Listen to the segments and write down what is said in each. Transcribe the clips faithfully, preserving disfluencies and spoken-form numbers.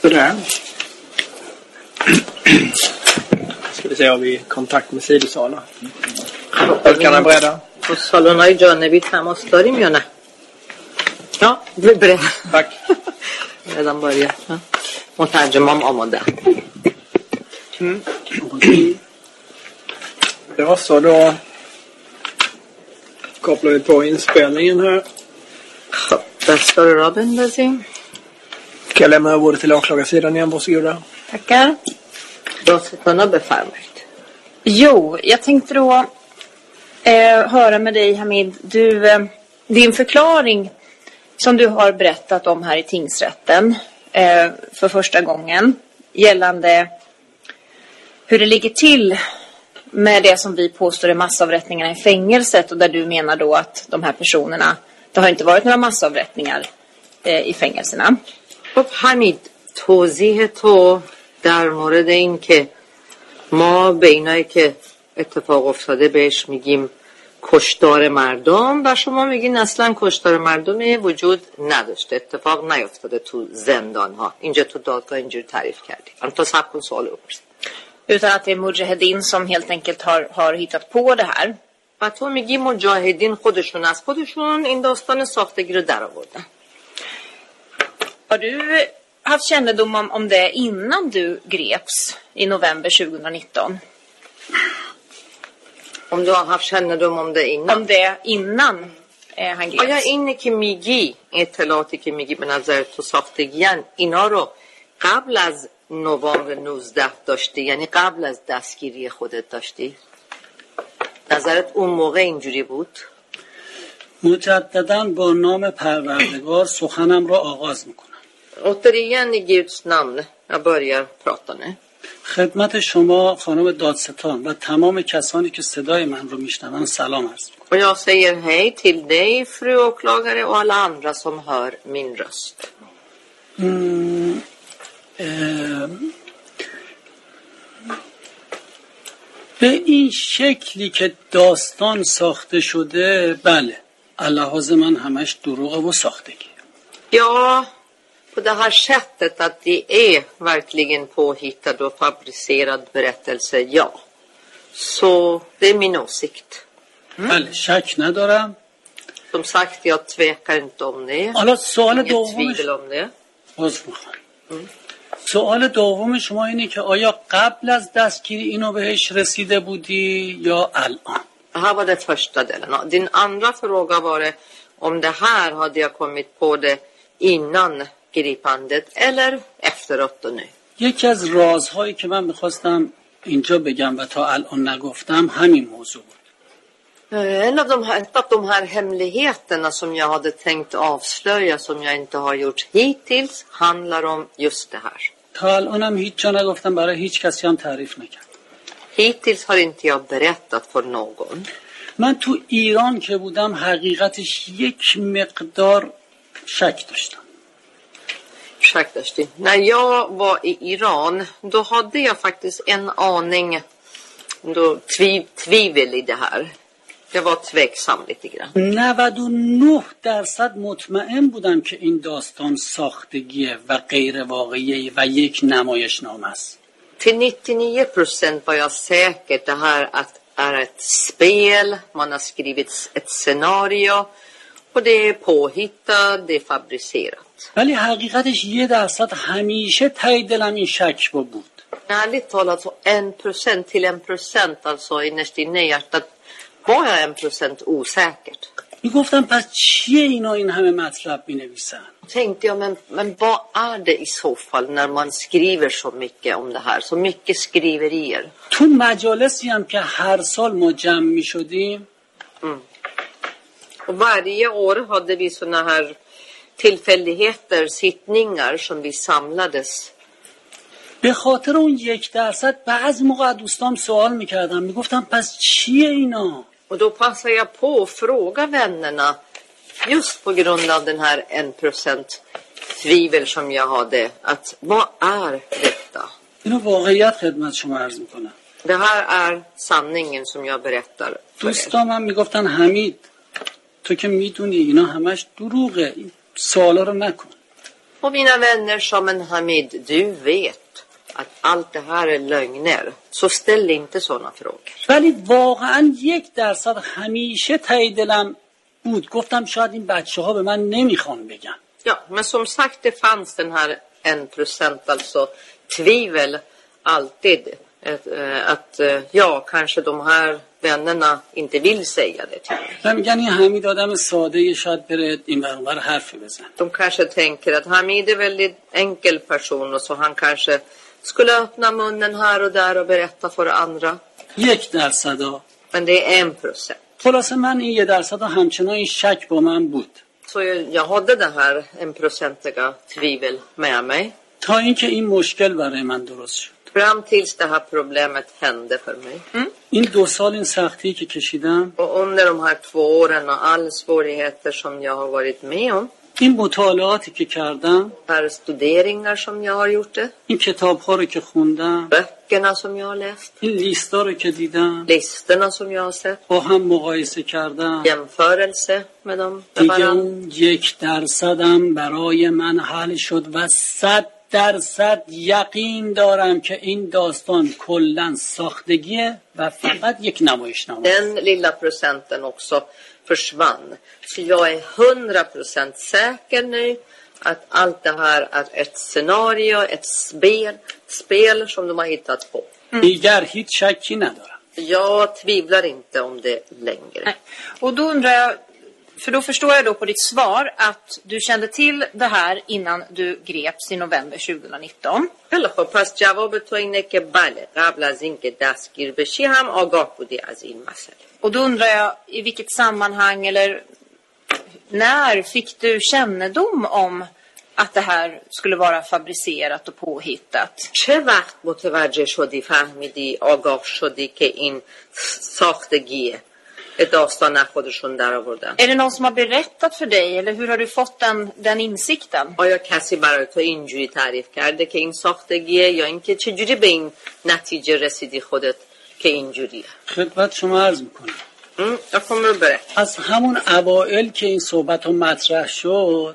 Sådär. Ska vi se om vi kontakt med sidosalen. Kan jag bredda? تو سالن‌های جانبی تماس داریم یا نه؟ نه ببره. Tack. بدم باریه. مترجمم آماده. Mm. Ja, så då kopplar vi på inspelningen här. خب دست رو را بندازیم. Kan jag lämna över till åklagarsidan igen, varsågoda. Tackar. داستانا بفرمایید. Jo, jag tänkte då eh, höra med dig, Hamid. Du, eh, din förklaring som du har berättat om här i tingsrätten eh, för första gången gällande hur det ligger till med det som vi påstår är massavrättningarna i fängelset, och där du menar då att de här personerna, det har inte varit några massavrättningar eh, i fängelserna. خب حمید توضیح تو در مورد این که ما به اینایی که اتفاق افتاده بهش میگیم کشتار مردم و شما میگین اصلا کشتار مردمی وجود نداشته، اتفاق نیفتاده تو زندان ها، اینجا تو دادگاه اینجوری تعریف کردی. من تا سب کن سوال بپرسید. Utan att det är Mujahedin som helt enkelt har, har hittat på det här. و تو میگی مجاهدین خودشون از خودشون این داستان ساختگی رو در آوردن. Har du haft kännedom om, om det innan du greps i november tjugonitton? Om du har haft kännedom om det innan? Om det innan eh, han greps. آیا اینه که میگی، اطلاعاتی که میگی به نظر تو ساختگیان، اینا رو قبل از نوامبر نوزده داشتی؟ یعنی قبل از دستگیری خودت داشتی؟ نظرت اون موقع اینجوری بود؟ مجدداً با نام پروردگار سخنم را آغاز میکنم. återigen i Guds namn jag börjar prata nu. خدمت شما خانم دادستان و تمام کسانی که صدای من رو میشنون سلام عرض میکنم. Och jag säger hej till dig, fru åklagare, och alla andra som hör min röst. م... اه... به این شکلی که داستان ساخته شده، بله، الهاز من همش دروغه و ساختگی. Ja, på det här sättet att det är verkligen påhittad och fabricerad berättelse, ja. Så det är min åsikt. بله، شک ندارم. Som sagt, jag tvekar inte om det. حالا سوال Inget دومش tvivel om det. باز میخوام. سوال دوم شما اینه که آیا قبل از دستگیری اینو بهش رسیده بودی یا الان؟ Det här var det första delen. Din andra fråga var det om det här hade jag kommit på det innan gripandet eller efteråt och nu. یکی از رازهایی که من میخواستم اینجا بگم و تا الان نگفتم همین موضوع بود. En av de här, ett av de här hemligheterna som jag hade tänkt avslöja som jag inte har gjort hittills handlar om just det här. تا الانم هیچ جا نگفتم، برای هیچ کسی هم تعریف نکردم. Hittills har inte jag berättat för någon. من تو ایران که بودم حقیقتش یک مقدار شک داشتم. Ursäkta, Stig. När jag var i Iran, då hade jag faktiskt en aning då, tviv, tvivel i det här. Jag var tveksam lite grann. نود و نه درصد مطمئن بودم که این داستان ساختگیه و غیر واقعیه و یک نمایشنامه است. Till nittionio procent var jag säker det här att är ett spel. Man har skrivit ett scenario och det är påhittat, det är fabricerat. ولی حقیقتش یه درصد همیشه ته دلم این شک با بود. Ärligt talat så en procent till en procent, alltså innerst inne i hjärtat var jag en procent osäkert. میگفتم پس چیه اینا این همه مطلب مینویسن؟ Tänkte jag, men, men vad är det i så fall när man skriver så mycket om det här? Så mycket skriverier. تو مجالسی هم که هر سال ما جمع میشدیم Mm. Och varje år hade vi såna här tillfälligheter, sittningar som vi samlades. به خاطر اون یک درصد بعض موقع دوستام سوال میکردم، میگفتم پس چیه اینا؟ Och då passade jag på att fråga vännerna just på grund av den här en procent tvivel som jag hade, att vad är detta? اینو واقعیت خدمت شما عرض میکنم. Det här är sanningen som jag berättar för er. دوستام هم میگفتن حمید تو که میدونی اینا همش دروغه، این سوالا رو نکن. Och mina vänner, som en Hamid, du vet att allt det här är lögner. Så ställ inte sådana frågor. ولی واقعا یک درصد همیشه ته دلم بود. گفتم شاید این بچه ها به من نمیخوان بگن. Ja, men som sagt, det fanns den här en procent, alltså tvivel alltid. Att, att ja, kanske de här vännerna inte vill säga det till mig. و میگن این حمید آدم ساده شاید بره این ور اون ور حرفی بزن. De kanske tänker att Hamid är väldigt enkel person och så han kanske skulle öppna munnen här och där och berätta för andra. یک درصد ها. Men det är en procent. خلاصه من این یه درصد ها همچنان این شک با من بود. Så jag hade det här en procentiga tvivel med mig. تا اینکه این مشکل برای من درست شد. Fram tills det här problemet hände för mig. Mm. این دو سال این سختی که کشیدم، Och under de här två åren och alla svårigheter som jag har varit med om. این مطالعاتی که کردم، Här studeringar som jag har gjort det. این کتاب‌ها رو که خوندم، Böckerna som jag har läst. این لیستا رو که دیدم، Listorna som jag har sett. با هم مقایسه کردم، Jämförelse med dem. med دیگه varandra. اون یک درصدم برای من حل شد و صد درصد یقین دارم که این داستان کلاً ساختگیه و فقط یک نمایشنامه. Den lilla procenten också försvann. Så jag är hundra procent säker nu att allt det här är ett scenario, ett spel, spel som de har hittat på. دیگر هیچ شکی ندارم. Jag tvivlar inte om det längre. Nej. Och då undrar jag, för då förstår jag då på ditt svar att du kände till det här innan du greps i november tjugonitton. خیلی خب، پس جواب تو اینه که بله، قبل از اینکه دستگیر بشی هم آگاه بودی از این مسئله. Och då undrar jag i vilket sammanhang eller när fick du kännedom om att det här skulle vara fabricerat och påhittat? چه وقت متوجه شدی، فهمیدی، آگاه شدی که این ساختگیه؟ داستان از خودشون در آوردن. Är det någon som har berättat för dig eller hur har du fått den, den insikten? آیا کسی برای تو اینجوری تعریف کرده که این ساختگیه یا اینکه چجوری به این نتیجه رسیدی خودت که اینجوریه؟ خدمت شما عرض میکنم. Jag kommer att berätta. از همون اوائل که این صحبت ها مطرح شد،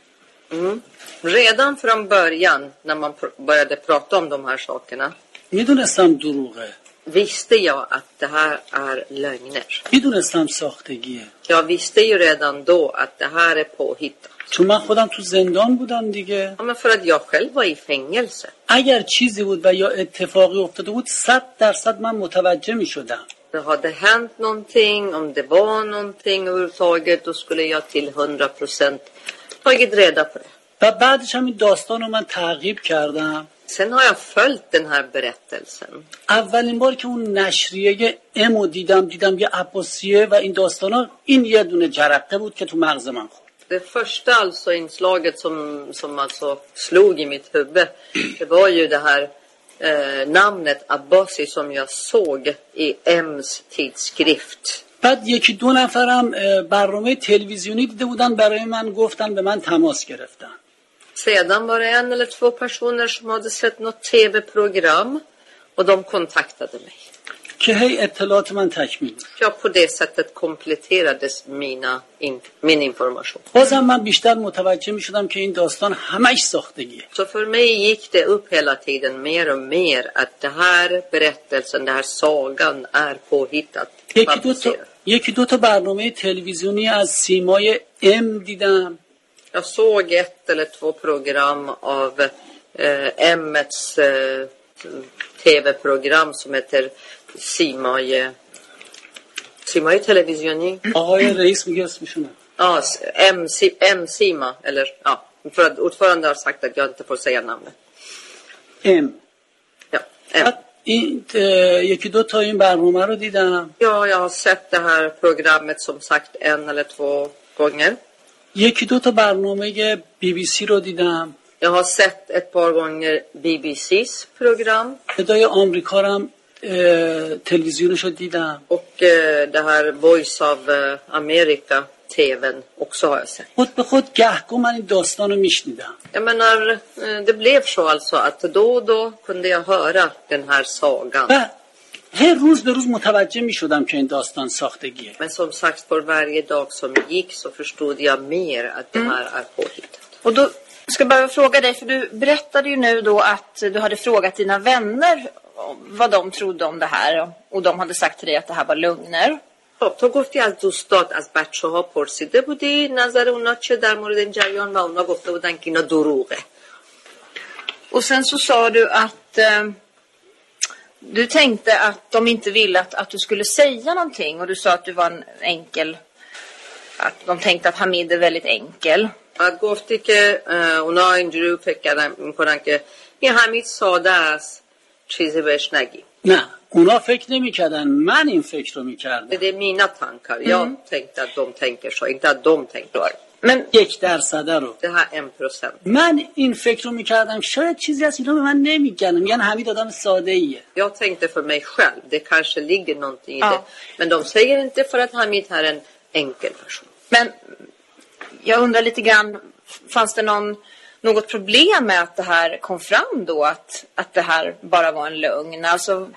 Mm. Redan från början när man pr- började prata om de här sakerna میدونستم دروغه، visste jag att det här är lögner. میدونستم ساختگیه، Jag visste ju redan då att det här är påhittat. چون من خودم تو زندان بودم دیگه. Ja, men för att jag själv var i fängelse. اگر چیزی بود و یا اتفاقی افتاده بود صد درصد من متوجه می شدم. Det hade hänt någonting, om det var någonting överhuvudtaget, då skulle jag till hundra procent tagit reda på det. و بعدش هم این داستان رو من تعقیب کردم. Sen har jag följt den här berättelsen. اولین بار که اون نشریه امو دیدم دیدم یه عباسیه و این داستانا، این یه دونه جرقه بود که تو مغز من خورد. Det första alltså inslaget som, som alltså slog i mitt huvud, det var ju det här eh, namnet Abbasi som jag såg i M's tidskrift. بعد یکی دو نفرم برنامه تلویزیونی دیده بودن، برای من گفتن، به من تماس گرفتن. Sedan var det en eller två personer som hade sett något tv-program och de kontaktade mig. که هی اطلاعات من تکمیل بود. Ja, på det sättet kompletterades mina in, min information. بازم من بیشتر متوجه می شدم که این داستان همش ساختگیه. Så för mig gick det upp hela tiden mer och mer att det här berättelsen, det här sagan är påhittat. یکی دو تا یکی دو تا برنامه تلویزیونی از سیمای ام دیدم. Jag såg ett eller två program av eh, M's eh, tv-program som heter Simaj Simaj televisioni. آقای رئیس میگه اسمشونه. Ja, M M Sima eller ja, för att ordförande har sagt att jag inte får säga namnet. ام. Ja, M. این یکی دو تا این برنامه رو دیدم. Ja, jag har sett det här programmet som sagt en eller två gånger. یکی دو تا برنامه بی بی سی رو دیدم. Jag har sett ett par gånger B B C's program. صدای آمریکا رو هم تلویزیونش رو دیدم. Och eh, det här Voice of America T V:n också har jag sett. خود به خود گهگاه من این داستان رو میشنیدم. Jag menar, eh, det blev så alltså att då och då kunde jag höra den här sagan. و هر روز به روز متوجه می شدم که این داستان ساختگیه. Men som sagt, för varje dag som gick så förstod jag mer att det här är påhittat. Och då Jag ska bara fråga dig, för du berättade ju nu då att du hade frågat dina vänner vad de trodde om det här. Och de hade sagt till dig att det här var lögner. خب تو گفتی از دوستات از بچه ها پرسیده بودی نظر اونا چه در مورد این جریان و اونا گفته بودن که اینا دروغه. Och sen så sa du att eh, du tänkte att de inte ville att, att du skulle säga någonting. Och du sa att du var en enkel, att de tänkte att Hamid är väldigt enkel. بعد گفتی که اونا اینجوری فکر کردن میکنن که این حمید ساده است چیزی بهش نگی. نه اونا فکر نمی کردن، من این فکر رو می کردم. Det är mina tankar. Jag tänkte att de tänker så, inte att de tänker så. من یک درصده رو Det här en procent. من این فکر رو می کردم شاید چیزی از اینا به من نمی گن میگن حمید آدم ساده ایه. Jag tänkte för mig själv, det kanske ligger någonting i Ja. det. Men de säger inte för att Hamid är en enkel person. Men jag undrar lite grann, fanns det någon, något problem med att det här kom fram då? Att, att det här bara var en lögn? Alltså...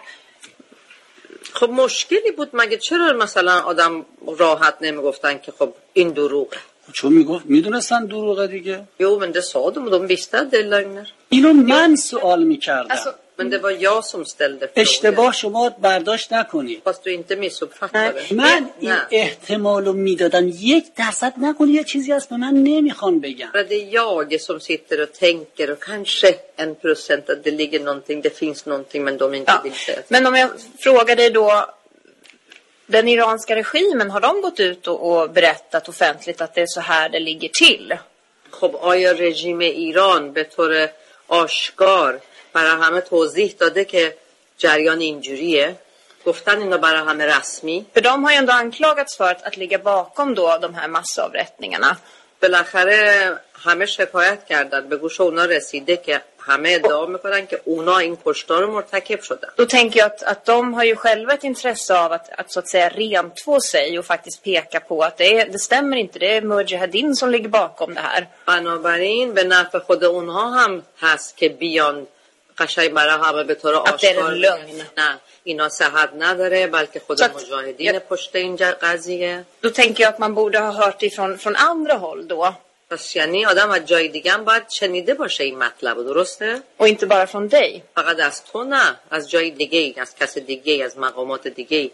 خب مشکلی بود مگه چرا مثلا آدم راحت نمیگفتن که خب این دروغه؟ چون میگفت میدونستن دروغه دیگه. Jo men det sa de och de visste att det är lögner. اینو من سوال میکردم. Alltså, Men det var jag som ställde frågan. اشتباه شما برداشت نکنید. Fast du inte missuppfattade. من این احتمال رو میدادم یک درصد نکنی یه چیزی هست به من نمیخوان بگم. Det är jag som sitter och tänker och kanske en procent att det ligger någonting, det finns någonting men de inte ja. vill säga. Men om jag frågar dig då, den iranska regimen, har de gått ut och, och berättat offentligt att det är så här det ligger till? خب آیا رژیم ایران به طور آشکار برای همه توضیح داده که جریان اینجوریه؟ گفتن اینا برای همه رسمی؟ För de har ju ändå anklagats för att, att ligga bakom då de här massavrättningarna. بالاخره همه شکایت کردن به گوش اونا رسیده که همه ادعا میکنن که اونا این کشتار رو مرتکب شدن. Då tänker jag att, att de har ju själva ett intresse av att, att så att säga rentvå sig och faktiskt peka på att det, är, det stämmer inte, det är Mujahedin som ligger bakom det här. بنابراین به نفع خود اونها هم هست که بیان قشنگ برای همه به طور آشکار نه اینا صحت نداره بلکه خود مجاهدین پشت این قضیه. Då tänker jag att man borde ha hört ifrån från andra håll då. پس یعنی آدم از جای دیگه هم باید شنیده باشه این مطلب درسته؟ Och inte bara från dig. فقط از تو نه، از جای دیگه، از کس دیگه، از مقامات دیگه.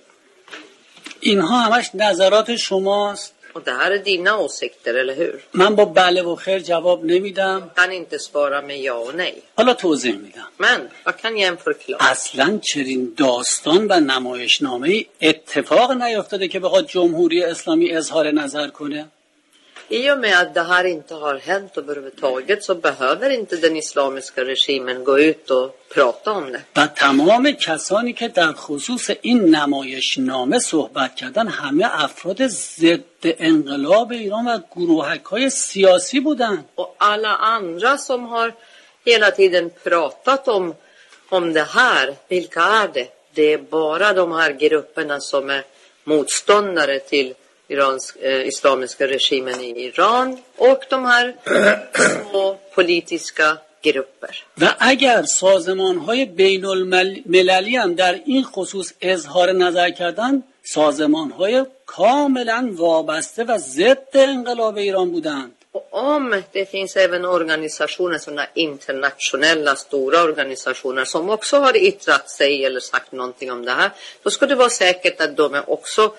اینها همش نظرات شماست. Och det här är dina åsikter, eller hur? من با بله و خیر جواب نمیدم. kan inte svara med ja och nej. حالا توضیح میدم. Men jag kan ge en förklaring. اصلا چنین داستان و نمایشنامه اتفاق نیفتاده که بخواد جمهوری اسلامی اظهار نظر کنه. I och med att det här inte har hänt överhuvudtaget så behöver inte den islamiska regimen gå ut och prata om det. و تمام کسانی که در خصوص این نمایشنامه صحبت کردن همه افراد ضد انقلاب ایران و گروهک‌های سیاسی بودن. Och alla andra som har hela tiden pratat om, om det här, vilka är det? Det är bara de här grupperna som är motståndare till Irans, eh, islamiska regimen i Iran och de här små politiska grupper. و اگر سازمان‌های بین‌المللی هم در این خصوص اظهار نظر کردن سازمان‌های کاملا وابسته و ضد انقلاب ایران بودند. Och om det finns även organisationer, sådana internationella stora organisationer som också har yttrat sig eller sagt någonting om det här, då ska det vara säkert att de är också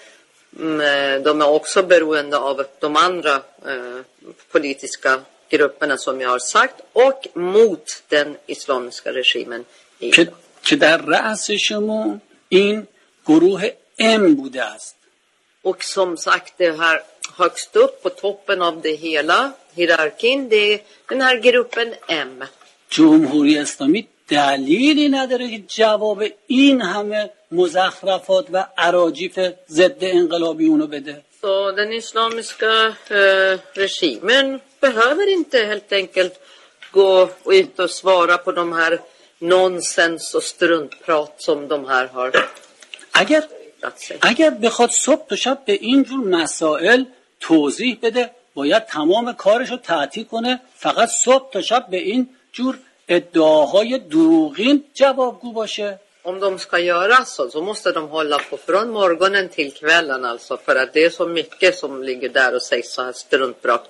de är också beroende av de andra eh, politiska grupperna som jag har sagt och mot den islamiska regimen i که که در رأس شما این گروه ام بوده است. Och som sagt det här högst upp på toppen av det hela hierarkin det är den här gruppen M. جمهوری اسلامی دلیلی نداره که جواب این همه مزخرفات و اراجیف ضد انقلابی اونو بده. Så den islamiska eh, regimen behöver inte helt enkelt gå ut och svara på de här nonsens och struntprat som de här har. اگر اگر بخواد صبح تا شب به این جور مسائل توضیح بده باید تمام کارشو تعطیل کنه فقط صبح تا شب به این جور ادعاهای دروغین جوابگو باشه. Om de ska göra så, så måste de hålla på från morgonen till kvällen alltså. För att det är så mycket som ligger där och sägs så här struntprat.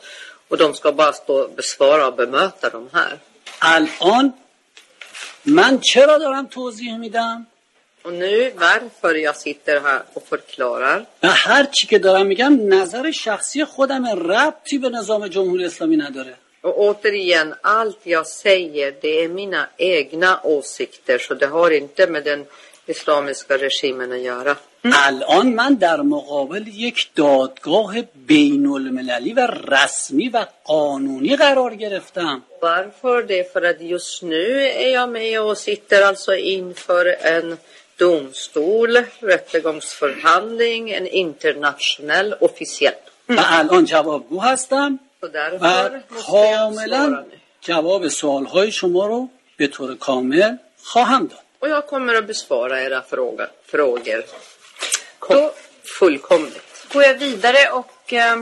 Och de ska bara stå och besvara och bemöta de här. الان من چرا دارم توضیح میدم Och nu varför jag sitter här och förklarar. و هر چی که دارم میگم نظر شخصی خودم، ربطی به نظام جمهوری اسلامی نداره. Och återigen, allt jag säger, det är mina egna åsikter. Så det har inte med den islamiska regimen att göra. الان من در مقابل یک دادگاه بین المللی و رسمی و قانونی قرار گرفتم. Varför? Det är för att just nu är jag med och sitter alltså inför en domstol, rättegångsförhandling, en internationell officiell. و الان جوابگو هستم Och و därför måste jag svara کاملا nu. جواب سوالهای شما رو به طور کامل خواهم داد. Och jag kommer att besvara era fråga, frågor Kom, fullkomligt. Går jag vidare och eh,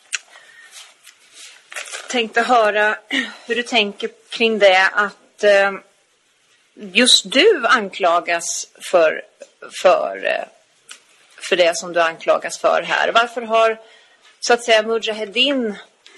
tänkte höra hur du tänker kring det att eh, just du anklagas för, för, eh, för det som du anklagas för här. Varför har så att säga Mujahedin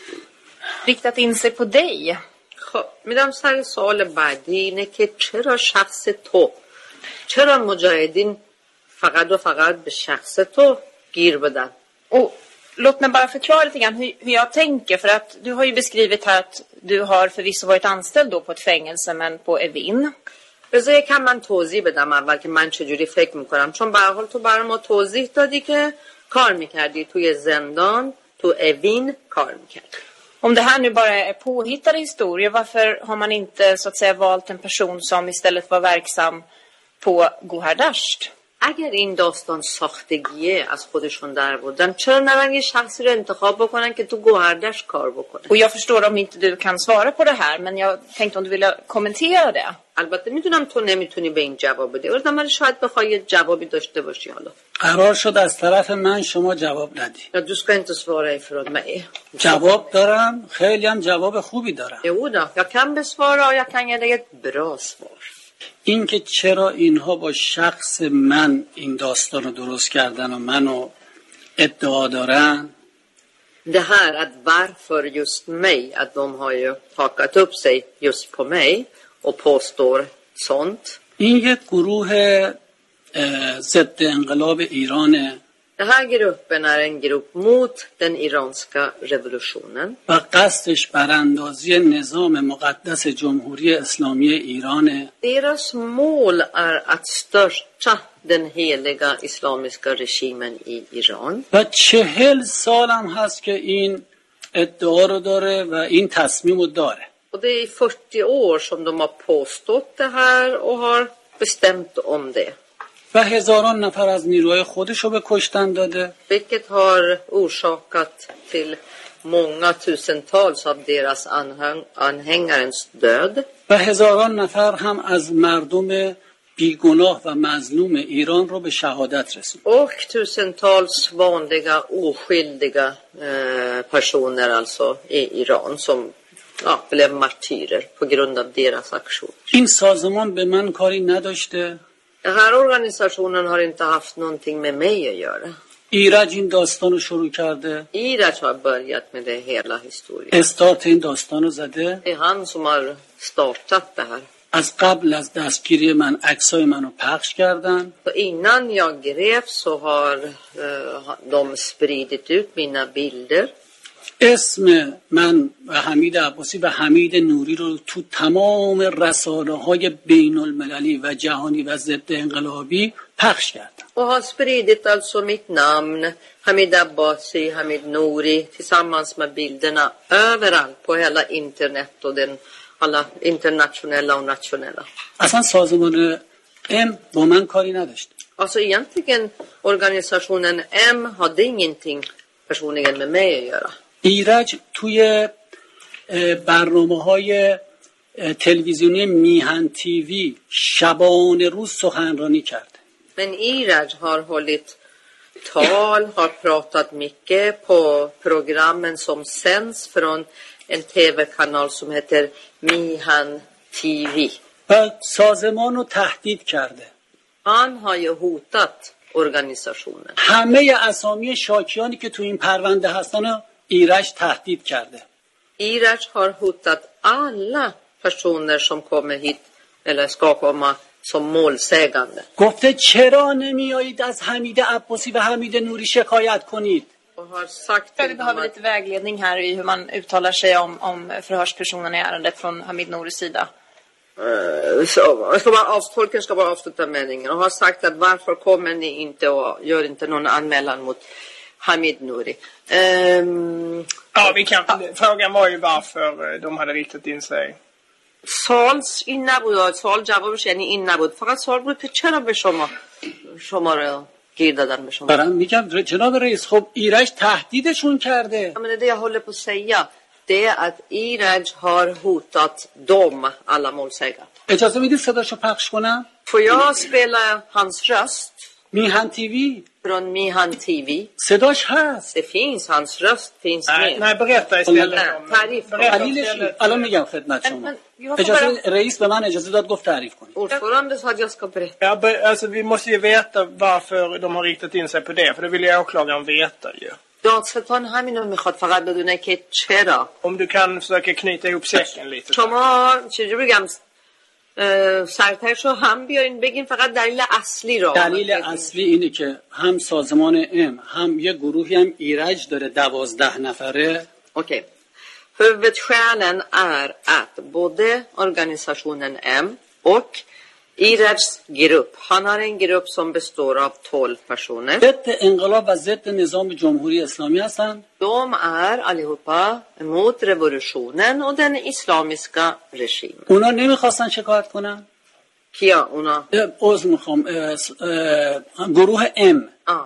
riktat in sig på dig؟ خب میدم سر سوال بعدی اینه که چرا شخص تو چرا مجاهدین فقط och فقط به شخص تو گیر بدن. Och låt mig bara förklara lite grann hur, hur jag tänker, för att du har ju beskrivit här att du har förvisso varit anställd då på ett fängelse men på Evin. بذار یکم من توضیح بدم اول که من چجوری فکر میکنم، چون به هر حال تو برای ما توضیح دادی که کار میکردی توی زندان تو اوین کار میکردی. Om det här nu bara är påhittade historier, varför har man inte så att säga valt en person som istället var verksam på Gohardasht؟ اگر این داستان ساختگیه از خودشون در بودن، چرا نرن یه شخصی رو انتخاب بکنن که تو گوهردشت کار بکنه؟ Och jag förstår om inte du kan svara på det här, men jag tänkte om du ville kommentera det. البته میدونم تو نمیتونی به این جواب بدی، ولی شاید بخوای یه جوابی داشته باشی. حالا قرار شد از طرف من شما جواب ندی. Ja, du ska inte svara ifrån mig. جواب دارم، خیلی هم جواب خوبی دارم. Jo då, jag kan besvara och jag kan ge dig ett bra svar. این که چرا اینها با شخص من این داستان رو درست کردن و منو ادعا دارن، Det här att varför just mig, att de har ju hakat upp sig just på mig och påstår sånt. این یک گروه اه، ضد انقلاب ایرانه Den här gruppen är en grupp mot den iranska revolutionen. و قصدش براندازی نظام مقدس جمهوری اسلامی ایرانه. Deras mål är att störta den heliga islamiska regimen i Iran. و چهل سالم هست که این ادعا رو داره و این تصمیم رو داره. Och det är i fyrtio år som de har påstått det här och har bestämt om det. و هزاران نفر از نیروهای خودش رو به کشتن داده. Vilket har orsakat till många tusentals av deras anhäng- anhängarens död. و هزاران نفر هم از مردم بیگناه و مظلوم ایران رو به شهادت رسوند. Och tusentals vanliga oskyldiga eh, personer alltså i Iran som ja, blev martyrer på grund av deras aktion. این سازمان به من کاری نداشته. Den här organisationen har inte haft någonting med mig att göra. ایرج این داستان رو شروع کرده. Iraj har börjat med det hela historien. استارت این داستان رو زده. Det är han som har startat det här. از قبل از دستگیری من عکسای منو پخش کردن. Så innan jag greps så har eh, de spridit ut mina bilder. اسم من و حمید عباسی و حمید نوری رو تو تمام رسانه های بین المللی و جهانی و ضد انقلابی پخش کردن. Och har spridit alltså mitt namn, Hamid Abbasi, Hamid Nouri, tillsammans med bilderna överallt på hela internet och den, alla internationella och nationella. اصلا سازمان ام با من کاری نداشت. Alltså egentligen organisationen M hade ingenting personligen med mig att göra. ایرج توی برنامه های تلویزیونی میهن تیوی شبانه روز سخنرانی کرد. Men Iraj har hållit tal, har pratat mycket på programmen som sänds från en tv-kanal som heter Mihan T V. و سازمان رو تهدید کرده. Han har ju hotat organisationen. همه اسامی شاکیانی که تو این پرونده هستن رو ایرج تهدید کرده. Iraj har hotat alla personer som kommer hit eller ska komma som målsägande. گفته چرا نمیایید از حمید عباسی و حمید نوری شکایت کنید؟ Och har sagt Vi till dem behöver att lite vägledning här i hur man uttalar sig om, om förhörspersonen i ärendet från Hamid Nouris sida. eh, så, jag ska bara av, tolken ska bara avsluta meningen och har sagt att varför kommer ni inte och gör inte någon anmälan mot Hamid Nouri. Um, Ja, vi kan, frågan var ju varför de hade riktat in sig. سوالش این نبود سوال جوابش یعنی این نبود فقط سوال بود که چرا به شما شما رو گیر دادن به شما. برام میگم جناب رئیس خب ایرج تهدیدشون کرده. Men det jag håller på att säga det är att Iraj har hotat dem alla målsägare. اجازه میدید صداشو پخش کنم؟ Får jag spela hans röst میهن تیوی från Mihan T V? صداش هست. Det finns hans röst finns Nej, med. nej, berätta istället Nej, om... تعریف کن. Berätta دلیلش istället. الان میگم خدمت Men, شما. men jag får اجازه bara, رئیس به من اجازه داد گفت تعریف کنید. ordförande sa att jag ska berätta. Ja, be, alltså vi måste ju veta varför de har riktat in sig på det. För det vill ju åklagaren veta ju. دادستان همینو میخواد فقط بدونه که چرا. Om du kan försöka knyta ihop säcken lite. شما چجوری بگم سرترشو هم بیارین بگین فقط دلیل اصلی رو. دلیل اصلی اینه که هم سازمان ام هم یه گروهی هم ایرج داره دوازده نفره. Okej. Huvudskälen är att både organisationen M och Irajs grupp, han har en grupp som består av tolv personer. ضد انقلاب و ضد نظام جمهوری اسلامی هستن. De är allihopa mot revolutionen och den islamiska regimen. اونا نمیخواستن شکایت کنن. Kia, una. عذر میخوام گروه ام. Ja.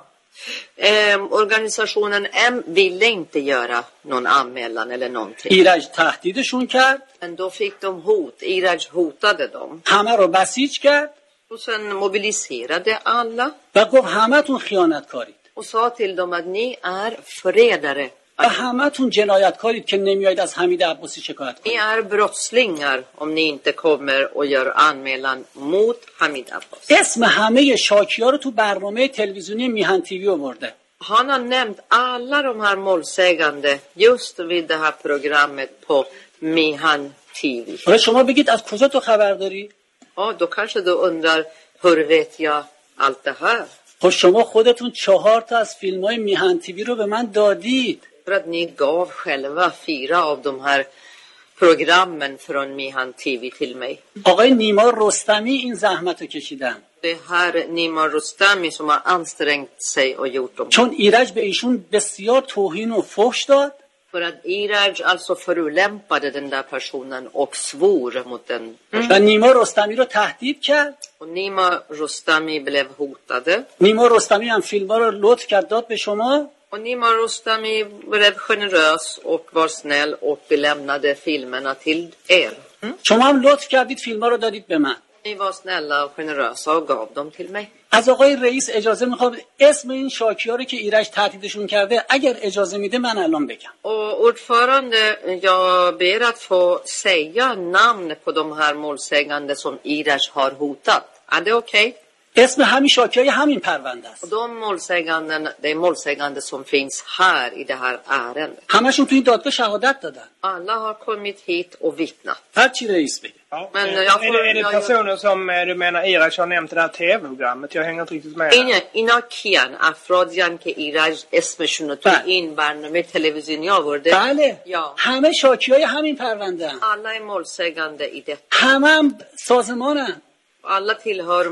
Ehm, organisationen M ville inte göra någon anmälan eller någonting. ایرج تهدیدشون کرد. Men då fick de hot. Iraj hotade dem. همه رو بسیج کرد. Och sen mobiliserade alla و گفت همتون خیانت کارید. och sa till dem att ni är förrädare. و همتون جنایت کارید که نمیایید از حمید عباسی شکایت Ni کنید. är brottslingar om ni inte kommer och gör anmälan mot Hamid Abbas. اسم همه شاکی‌ها رو تو برنامه تلویزیونی میهن تیوی آورده. Han har nämnt alla de här målsägande just vid det här programmet på Mihan T V. حالا شما بگید از کجا تو خبر داری؟ Ja, då kanske du undrar, hur vet jag allt det här? خب شما خودتون چهار تا از فیلم‌های میهن تیوی رو به من دادید. För att ni gav själva fyra av de här programmen från Mihan T V till mig. آقای نیما رستمی این زحمت رو کشیدن. Det här Nima Rostami som har ansträngt sig och gjort dem. چون ایرج به ایشون بسیار توهین و فحش داد. För att Iraj alltså förolämpade den där personen och svor mot den. و نیما رستمی رو تهدید کرد. Och Nima Rostami blev hotade. نیما رستمی هم فیلم‌ها رو لطف کرد داد به شما. Och Nima Rostami blev generös och var snäll och belämnade filmerna till er. شما هم لطف کردید فیلم‌ها رو دادید به من. Ni var snälla och generösa och gav dem till mig. از آقای رئیس اجازه میخوام اسم این شاکی‌ها رو که ایرج تهدیدشون کرده اگر اجازه میده من الان بگم. Och ordförande, jag ber att få säga namn på de här målsägande som Iraj har hotat. Är det okej? Okay? اسم همین شاکی‌های همین پرونده است. Och de målsägande, det är målsägande som finns här i det här ärendet. همشون تو این دادگاه شهادت دادن. Alla har kommit hit och vittnat. هر چی رئیس بگه. Ja. Men är, jag får- är det jag- personer som eh, du menar Iraj har nämnt i det här tv-programmet? Jag hänger inte riktigt med. این اینا کیان افرادیان که ایرج اسمشون رو تو بله. این برنامه تلویزیونی آورده. بله. یا همه شاکی‌های همین پرونده ان. alla är målsägande i det. همه هم سازمانن. Alla tillhör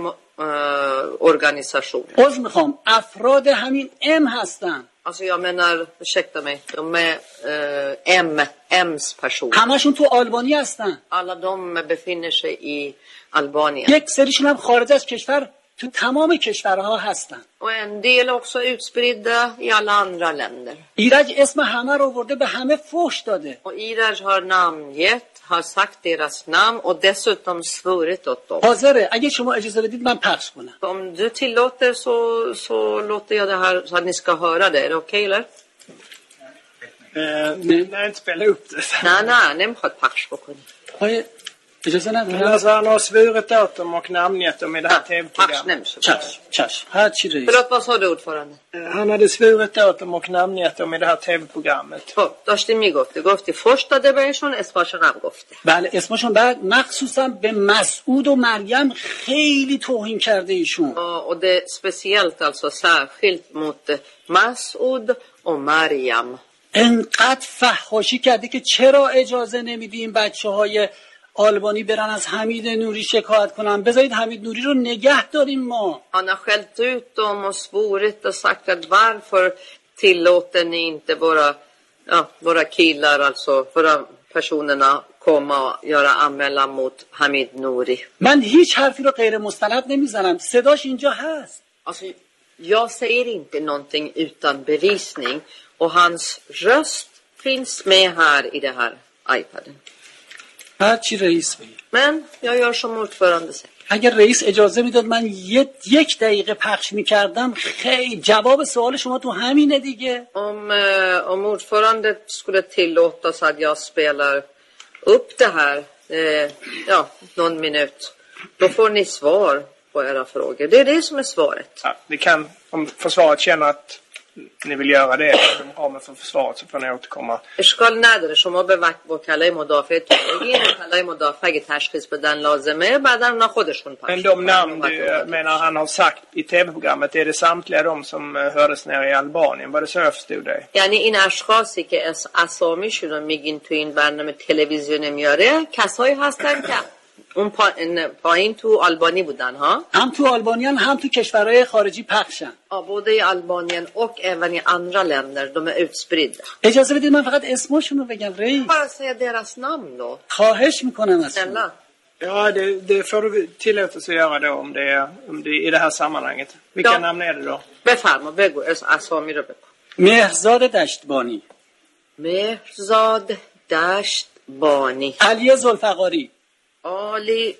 uh, organisation. عذر میخوام افراد همین ام هستن. Alltså jag menar, ursäkta mig, de är uh, M, M's personer. همشون تو آلبانی هستن. Alla de befinner sig i Albanien. یک سریشون هم خارج از کشور تو تمام کشورها هستن. Och en del också utspridda i alla andra länder. ایرج اسم همه رو آورده به همه فحش داده. Och Iraj har namngett, har sagt deras namn och dessutom svurit åt dem. حاضره اگه شما اجازه بدید من پخش کنم. Om du tillåter så, så låter jag det här så att ni ska höra det. Är det okej eller? Eh, nej, inte spela upp det. Nej, nej, نمیخواد پخش بکنی. آقای اجازه Men ندارم؟ alltså han har svurit åt dem och namngett dem i det här پخش tv-programmet. نمیشه. چشم چشم هر چی رئیس. Förlåt, vad sa du ordförande? Han hade svurit åt dem och namngett dem i det här tv-programmet. خب داشتی میگفتی گفتی فوش داده بهشون اسمشون هم گفته. بله اسمشون بعد مخصوصا به مسعود و مریم خیلی توهین کرده ایشون. Ja, och det är speciellt alltså särskilt mot Masud och Maryam. انقدر فحاشی کرده که چرا اجازه نمیدیم بچه های آلبانی برن از حمید نوری شکایت کنن، بذارید حمید نوری رو نگه داریم ما. Han har skällt ut dem och svorit och sagt att varför tillåter ni inte våra, ja, våra killar, alltså våra personerna komma och göra anmälan mot Hamid Nouri. من هیچ حرفی رو غیر مستند نمیزنم، صداش اینجا هست. Alltså, jag säger inte någonting utan bevisning och hans röst finns med här i det här iPaden. هر چی رئیس بگه. Men jag gör som ordförande säger. اگر رئیس اجازه میداد من یه یک دقیقه پخش میکردم، خیلی جواب سوال شما تو همینه دیگه. Om, eh, om ordförande skulle tillåta så att jag spelar upp det här, eh, ja, någon minut, då får ni svar på era frågor. Det är det som är svaret. Ja, det kan, om försvaret känner att ni vill göra det inom ramen för försvaret så får ni återkomma. اشکال نداره شما به وکالای مدافعتون بگین، وکالای مدافع اگه تشخیص بدن لازمه بعدا اونا خودشون پخش. Men de namn du menar han har sagt i tv-programmet, är det samtliga de som hördes nere i Albanien? Var det så jag förstod det? یعنی این اشخاصی که اس اسامیشون رو میگین تو این برنامه تلویزیونی میاره کسایی هستن که اون پا... پایین تو آلبانی بودن ها؟ هم تو آلبانیان هم تو کشورهای خارجی پخشن. Ja, både i Albanien och även i andra länder. De är utspridda. اجازه بدید من فقط اسمشون رو بگم رئیس. Bara säga deras namn då. خواهش میکنم از شما. Snälla. Ja, det, det får du tillåtelse att göra då om det är, om det är i det här sammanhanget. Vilka Ja. namn är det då? بفرما بگو اسامی رو بگو. مهرزاد دشتبانی، مهرزاد دشتبانی، علی زلفقاری. آلی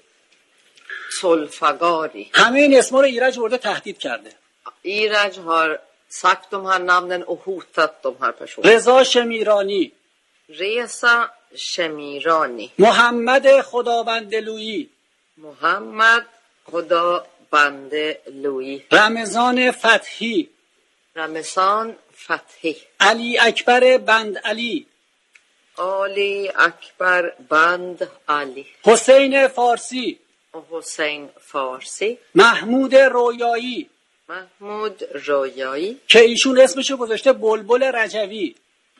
سلفگاری. همه این اسما رو ایرج ورده تهدید کرده. ایرج har sagt de här namnen och hotat de här personerna. رضا شمیرانی، Reza Shemirani, محمد خداوندلویی، محمد خدا بنده لویی، رمضان فتحی، رمضان فتحی، علی اکبر بند علی، آلی اکبر بند علی، حسین فارسی، و حسین فارسی، محمود رویایی محمود رویایی. که ایشون اسمشو گذاشته بلبل رجوی.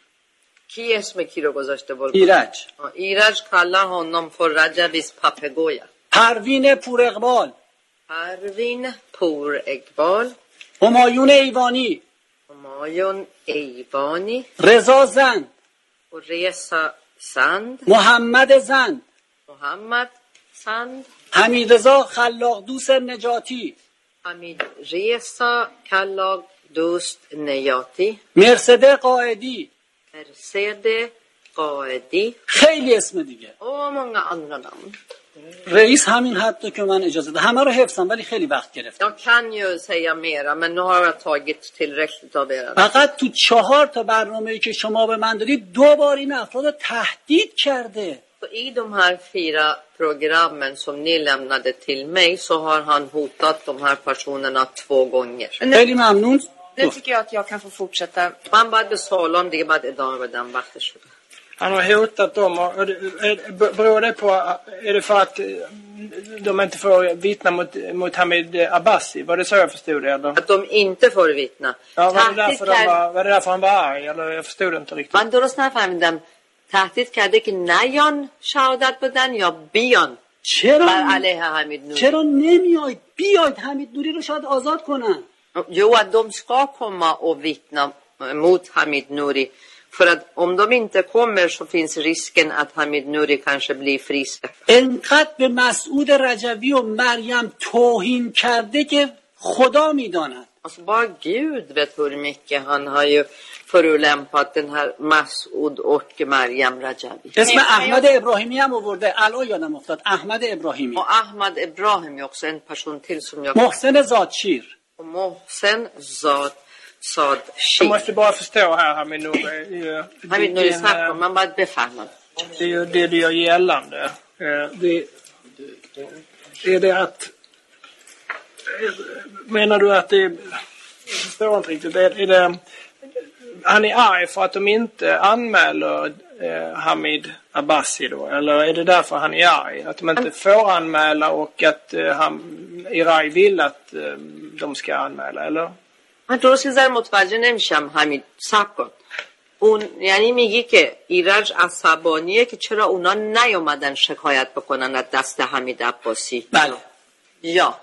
کی اسم کی رو گذاشته بلبل؟ ایرج. آه، ایرج kallar honom för Rajabis papegoja. پروین پور اقبال، پروین پور اقبال، همایون ایوانی، همایون ایوانی، رضا زند، و رضا سند، محمد زند، محمد سند، حمیدرضا خلاق دوست نجاتی، حمید رضا کلاق دوست نیاتی، مرسد قائدی. مرسد قائدی. خیلی اسم دیگه. و många andra namn. رئیس همین حد که من اجازه ده همه رو حفظم ولی خیلی وقت گرفت. Jag kan ju säga mera men nu har jag tagit tillräckligt av er. فقط تو چهار تا برنامه‌ای که شما به من دادید دو بار این افراد رو تهدید کرده. I de här fyra programmen som ni lämnade till mig så har han hotat de här personerna två gånger. خیلی ممنون. Nu tycker jag att jag kan få fortsätta. من باید به سوالام دیگه باید ادامه بدم وقت شده. Han har hotat dem och, och det- beror det på, är det för att de inte får vittna mot, mot Hamid Abbasi? Var det så jag förstod det eller? Att de inte får vittna. Ja, var det تهدید därför, de کرد. var, var det därför han var arg eller? Jag förstod det inte riktigt. من درست نفهمیدم. تهدید کرده که نیان شهادت بدن یا بیان چرا بر علیه حمید نوری. چرا نمیاید بیاید حمید نوری رو شاید آزاد کنن؟ Jo, att de ska komma och vittna mot Hamid Nouri. För att om de inte kommer så finns risken att Hamid Nouri kanske blir frisläppt. انقدر به مسعود رجوی و مریم توهین کرده که خدا میداند. Alltså bara Gud vet hur mycket han har ju förolämpat den här Masud och Maryam Rajavi. اسم احمد ابراهیمی هم آورده، الان یادم افتاد. احمد ابراهیمی، Och Ahmad Ibrahim är också en person till som jag... محسن زادشیر، Och Mohsen Zad Sad Jag Shir. måste bara förstå här Hamid Nouri. Hamid Nouri Din, snackar eh, om, man bara befärmar. Det är ju det du gör gällande. Eh, det, är det att... Menar du att det... Jag förstår inte riktigt. Är, är det, han är arg för att de inte anmäler eh, Hamid Abbasi då? Eller är det därför han är arg? Att de inte får anmäla och att eh, han, Irai vill att eh, de ska anmäla, eller? من درست زر متوجه نمیشم حمید. صبر کن. اون یعنی میگی که ایرج عصبانیه که چرا اونا نیومدن شکایت بکنن از دست حمید عباسی. بله. یا.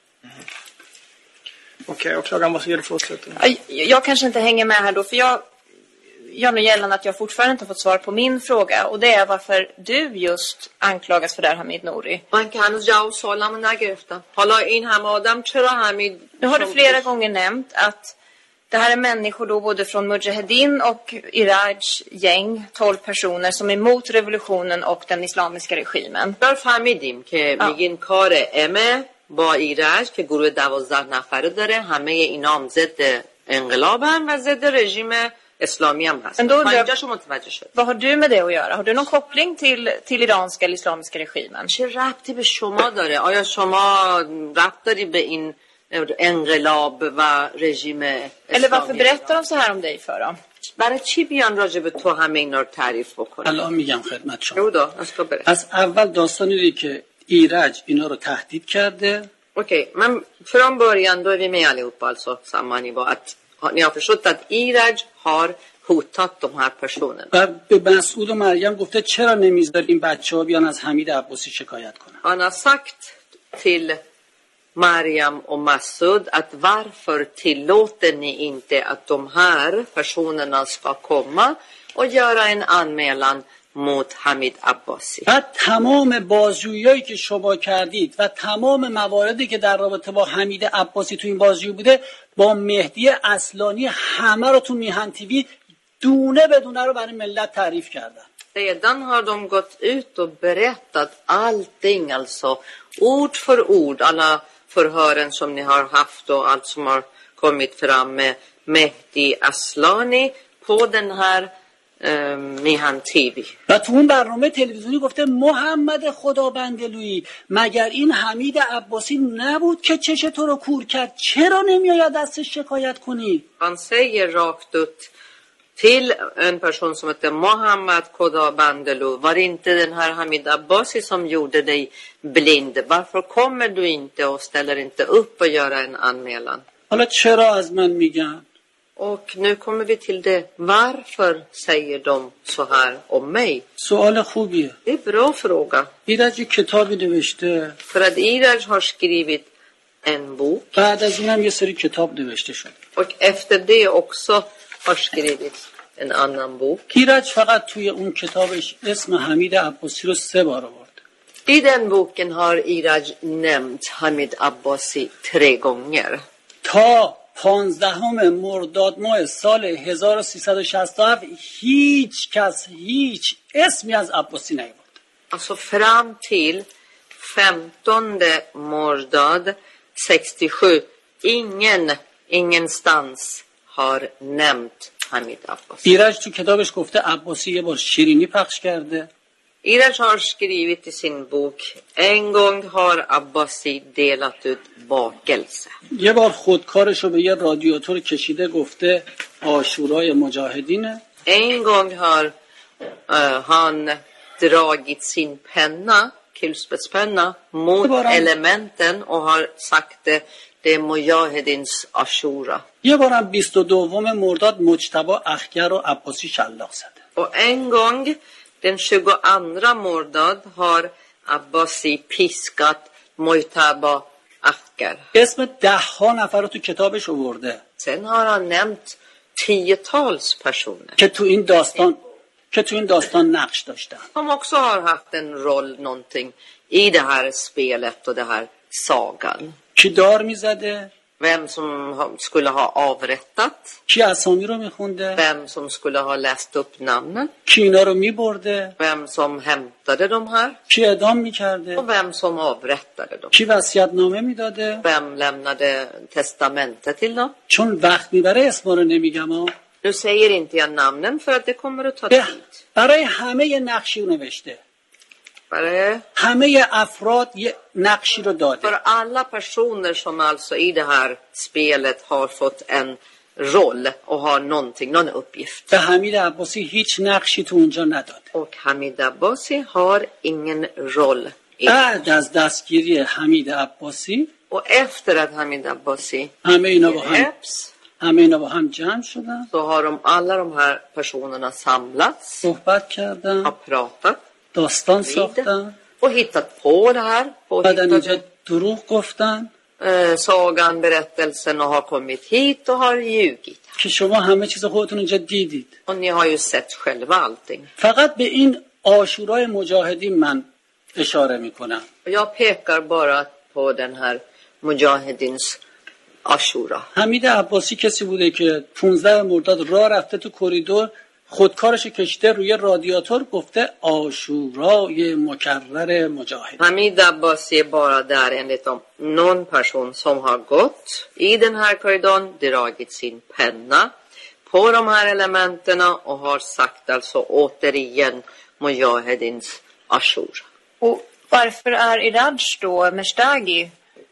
Okej, och frågan måste ju fortsätta. Jag, jag kanske inte hänger med här då, för jag gör nog gällande att jag fortfarande inte fått svar på min fråga. Och det är varför du just anklagas för det här, Hamid Nouri. من که هنوز جواب سوالمو نگرفتم. حالا این همه آدم چرا حمید... Nu har du flera gånger nämnt att det här är människor då både från Mujahedin och Iraj gäng, tolv personer som är emot revolutionen och den islamiska regimen. در فهمیدیم که میگین کار امه با ایرج که گروه دوازده نفره داره، همه اینا هم ضد انقلابن و ضد رژیم اسلامی هم هست. Men då تا undrar اینجاشو متوجه شد. vad har du med det att göra? Har du någon koppling till, till iranska eller islamiska regimen? چه ربطی به شما داره؟ آیا شما ربط داری به این انقلاب و رژیم Eller varför اسلامی؟ berättar de så här om dig för då? برای چی بیان راجع به تو همه اینا رو تعریف بکنن؟ الان میگم خدمت شما. بودا از تو بره. از اول داستانی دی که ایرج اینا رو تهدید کرده. Okej, men från början då är vi med allihopa alltså, samma nivå. Att ni har förstått att Iraj har hotat de här personerna. و به مسعود و مریم گفته چرا نمیذاری این بچه‌ها بیان از حمید عباسی شکایت کنن. Han har sagt till Mariam och Masud att varför tillåter ni inte att de här personerna ska komma och göra en anmälan mot Hamid Abbasi. و تمام بازجویی‌هایی که شما کردید و تمام مواردی که در رابطه با حمید عباسی تو این بازجویی بوده با مهدی اصلانی همه رو تو میهن تیوی دونه به دونه رو برای ملت تعریف کردن. Sedan har de gått ut och berättat allting, alltså ord för ord, alla förhören som ni har haft och allt som har kommit fram med Mehdi Aslani på den här eh, Mihan T V. و تو اون برنامه تلویزیونی گفته محمد خدابندلویی مگر این حمید عباسی نبود که چش تو رو کور کرد، چرا نمیای دستش شکایت کنی؟ Han säger rakt ut till en person som heter Mohammad Khadabandelu, var inte den här Hamid Abbasi som gjorde dig blind? Varför kommer du inte och ställer inte upp och gör en anmälan? حالا چرا از من میگن؟ Och nu kommer vi till det. Varför säger de så här om mig? سوال خوبیه. Det är en bra fråga. ایرج یه کتابی نوشته. För att Iraj har skrivit en bok. بعد از اونم یه سری کتاب نوشته شد. Och efter det också har skrivit en annan bok. ایرج فقط توی اون کتابش اسم حمید عباسی رو سه بار آورد. I den boken har Iraj nämnt Hamid Abbasi tre gånger. تا پانزدهم مرداد ماه سال هزار و سیصد و شصت و هفت هیچ کس هیچ اسمی از عباسی نیورد. Alltså fram till femtonde mordad sextiosju. Ingen, ingenstans har nämnt Hamid Abbasi. ایرج تو کتابش گفته عباسی یه بار شیرینی پخش کرده. Iraj har skrivit i sin bok, en gång har Abbasi delat ut bakelse. یه بار خودکارش رو به یه رادیاتور کشیده گفته عاشورای مجاهدینه. En gång har uh, han dragit sin penna, kulspetspenna, mot elementen och har sagt det, det är Mujahedins Ashura. یه بارم بیست و دوم مرداد مجتبی اخگر و عباسی شلاق زده. Och en gång den tjugoandra mordad har Abbasi piskat Mojtaba Akhgar. اسم ده ها نفر رو تو کتابش آورده. Sen har han nämnt tiotals personer. که تو این داستان که تو این داستان نقش داشتن. Som också har haft en roll någonting i det här spelet och det här sagan. کی دار میزده؟ Vem som skulle ha avrättat. کی اسامی رو میخونده؟ Vem som skulle ha läst upp namnen. کی اینا رو میبرده؟ Vem som hämtade de här. کی اعدام میکرده؟ Och vem som avrättade dem. کی وصیت نامه میداده؟ Vem lämnade testamentet till dem. چون وقت میبره اسما رو نمیگم ها. Nu säger inte jag namnen för att det kommer att ta به- tid. برای همه یه نقشی رو نوشته. författare. همه افراد یه نقشی رو داده. För alla personer som alltså i det här spelet har fått en roll och har någonting, någon uppgift. به حمید عباسی هیچ نقشی تو اونجا نداده. Och Hamid Abbasi har ingen roll. i- بعد از دستگیری حمید عباسی Och efter att Hamid Abbasi همه اینا با هم greps همه اینا با هم جمع شدن، så har de, alla de här personerna samlats, صحبت کردن، har pratat داستان vid ساختن، och hittat på det här. بعد اینجا Påhittade دروغ گفتن eh, sagan, berättelsen och har kommit hit och har ljugit. که شما همه چیز خودتون اینجا دیدید. Och ni har ju sett själva allting. فقط به این عاشورای مجاهدین من اشاره میکنم. Och jag pekar bara på den här Mujahedins Ashura. حمید عباسی کسی بوده که پانزده مرداد راه رفته تو کریدور، خودکارش کشته روی رادیاتور، گفته عاشورای مکرر مجاهد. Hamid Abbasi är bara där enligt om någon person som har gått i den här korridorn, dragit sin penna på de här elementerna och har sagt alltså återigen Mujahedins Ashura. Och varför är Iraj då, Meshtagi,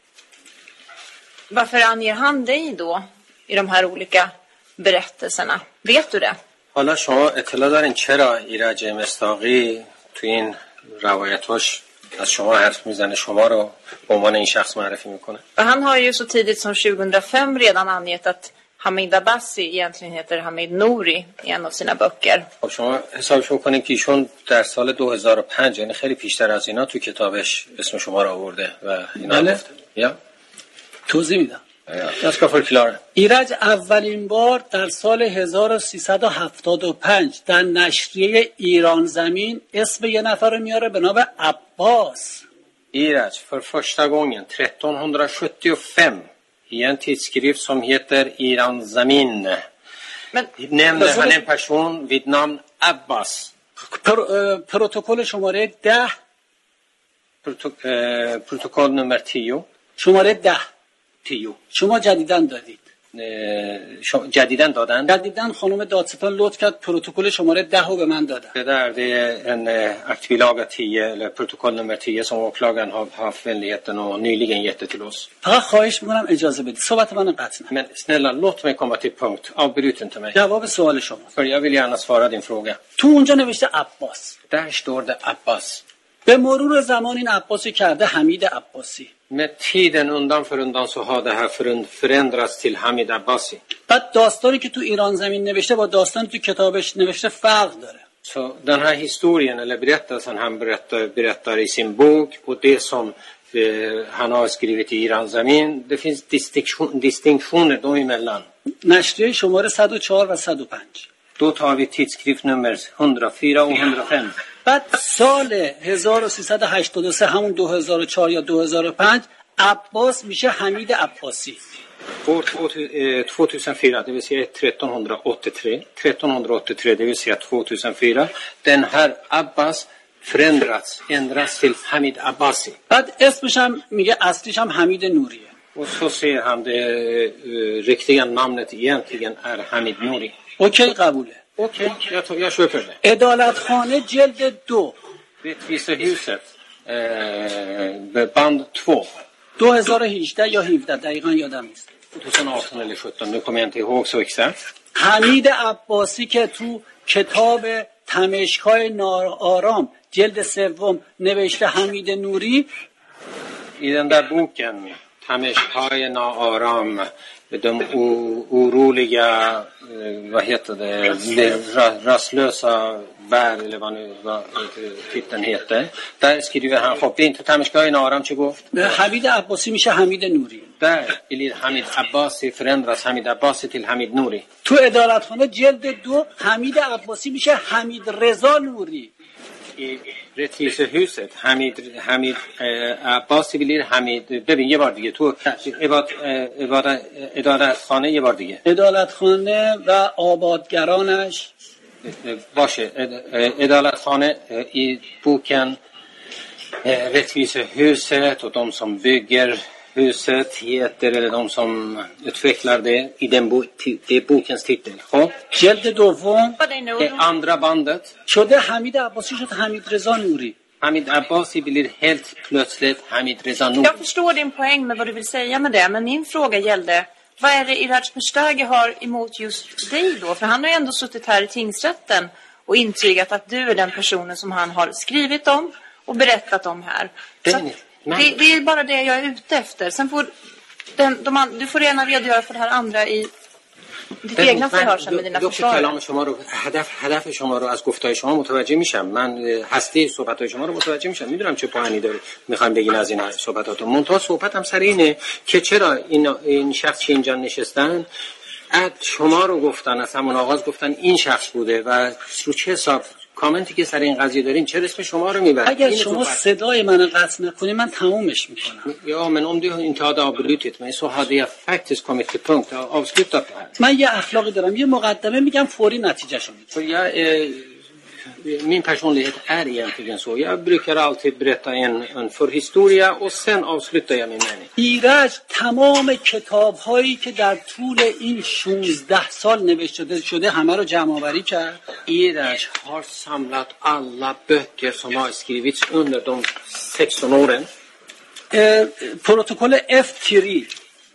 varför anger han dig då i de här olika berättelserna? Vet du det? حالا شما اطلاع دارین چرا ایرج مصداقی تو این روایتاش از شما حرف میزنه، شما رو به عنوان این شخص معرفی میکنه؟ För han har ju så tidigt som tjugohundrafem redan angett att Hamid Abbasi egentligen heter Hamid Nouri i en av sina böcker. خب شما حسابش میکنین که ایشون در سال دو هزار و پنج، یعنی خیلی پیشتر از اینا، تو کتابش اسم شما رو آورده و اینا بله. گفته. یا توضیح میدم. Jag ska förklara. ایرج اولین بار در سال هزار و سیصد و هفتاد و پنج در نشریه ایران زمین اسم یه نفر رو میاره به نام عباس. Iraj för första gången trettonhundrasjuttiofem i en tidskrift som heter Iran Zamin Men nämner han en person vid namn Abbas. پر... اه، پروتکل شماره ده Protok- eh, protokoll nummer tio. شماره ده tio. شما جدیدن دادید. Eh, شو- جدیدن دادن. جدیدن خانم دادستان لطف کرد پروتکل شماره ده رو به من دادن. Det där det är en eh, aktbilaga tio eller protokoll nummer tio som åklagaren har haft vänligheten och nyligen gett det till oss. فقط خواهش میکنم اجازه بدید صحبت من قطع نکنید. Men snälla, låt mig komma till punkt. Avbryt inte mig. جواب سوال شما. För jag vill gärna svara din fråga. تو اونجا نوشته عباس. Där står det Abbas. به مرور زمان این عباسی کرده حمید عباسی. Med tiden undan för undan så har det här förund- förändrats till Hamid Abbasi. بعد داستانی که تو ایران زمین نوشته با داستانی تو کتابش نوشته فرق داره. Så den här historien eller berättelsen han berättar, berättar i sin bok och det som eh, han har skrivit i Iran Zamin, det finns distinktion, distinktioner då emellan. نشریه شماره صد و چهار و صد و پنج. Då tar vi tidskrift nummer hundrafyra och hundrafem. بعد سال هزار و سیصد و هشتاد و سه همون دو هزار و چهار یا دو هزار و پنج عباس میشه حمید عباسی. År tvåtusenfyra, det vill säga trettonhundraåttiotre. trettonhundraåttiotre, det vill säga tvåtusenfyra. Den här Abbas förändrats, ändras till Hamid Abbasi. بعد اسمش هم میگه اصلیش هم حمید نوریه. Och så ser han det uh, riktiga namnet egentligen är Hamid Nouri. اوکی قبوله. Okej, okay, jag, jag köper det. عدالتخانه جلد دو Rättvisehuset, eh, band två. دو هزار و هجده یا هفده دقیقا یادم نیست. tjugoarton eller sjutton, nu kommer jag inte ihåg så exakt. حمید عباسی که تو کتاب تمشکای نارآرام جلد سوم نوشته حمید نوری، I den där boken, Tameshkajen Aram, de o- oroliga, eh, vad heter det, de ra- rastlösa bär, eller vad nu vad eh, titeln heter. Där skriver han, خب det är inte Tameshkajen Aram چه گفت؟ حمید عباسی میشه حمید نوری. Där blir Hamid Abbasi förändras Hamid Abbasi till Hamid Nouri. تو عدالتخانه جلد دو حمید عباسی میشه حمید رضا نوری. I rättvisehuset Hamid Hamid eh, Abbasi blir Hamid. ببین یه بار دیگه تو عباد عباد عدالتخانه یه بار دیگه عدالتخانه و آبادگرانش باشه. عدالتخانه i boken eh, rättvisehuset och de som bygger huset heter, eller de som utvecklar det i den bo, det är bokens titel. خب جلد دوم Vad är det Nouri? andra bandet شده حمید عباسی شد حمید رضا نوری. Hamid Abbasi blir helt plötsligt Hamid Reza Nouri. Jag förstår din poäng med vad du vill säga med det. Men min fråga gällde, vad är det Iraj Meshtaghi har emot just dig då? För han har ju ändå suttit här i tingsrätten och intygat att du är den personen som han har skrivit om och berättat om här. Så det, det är bara det jag är ute efter. Sen får den, de, du får gärna redogöra för det här andra i ditt egna förhör sen med dina försvarare. کلام شما رو هدف هدف شما رو از گفتهای شما متوجه میشم. من هسته صحبت‌های شما رو متوجه میشم. میدونم چه پوانی داره میخوام بگین از این صحبتاتون. منتها صحبتم سر اینه که چرا این این شخص که اینجا نشستن شما رو گفتن، از همون آغاز گفتن این شخص بوده و رو چه حساب کامنتی که سر این قضیه دارین چه اسم شما رو میبرید؟ اگر شما صدای من قطع نکنید من تمومش میکنم. Ja, men om du inte hade avbrutit mig så hade jag faktiskt kommit till punkt och avslutat det här. من یه اخلاقی دارم، یه مقدمه میگم فوری نتیجهشو میگم. Så jag min personlighet är egentligen så. Jag brukar alltid berätta en en förhistoria och sen avslutar jag min mening. ایرج تمام کتاب‌هایی که در طول این شانزده سال نوشته شده همه رو جمع آوری کرد. Iraj har samlat alla böcker som har skrivits under de sexton åren. پروتکل اف تری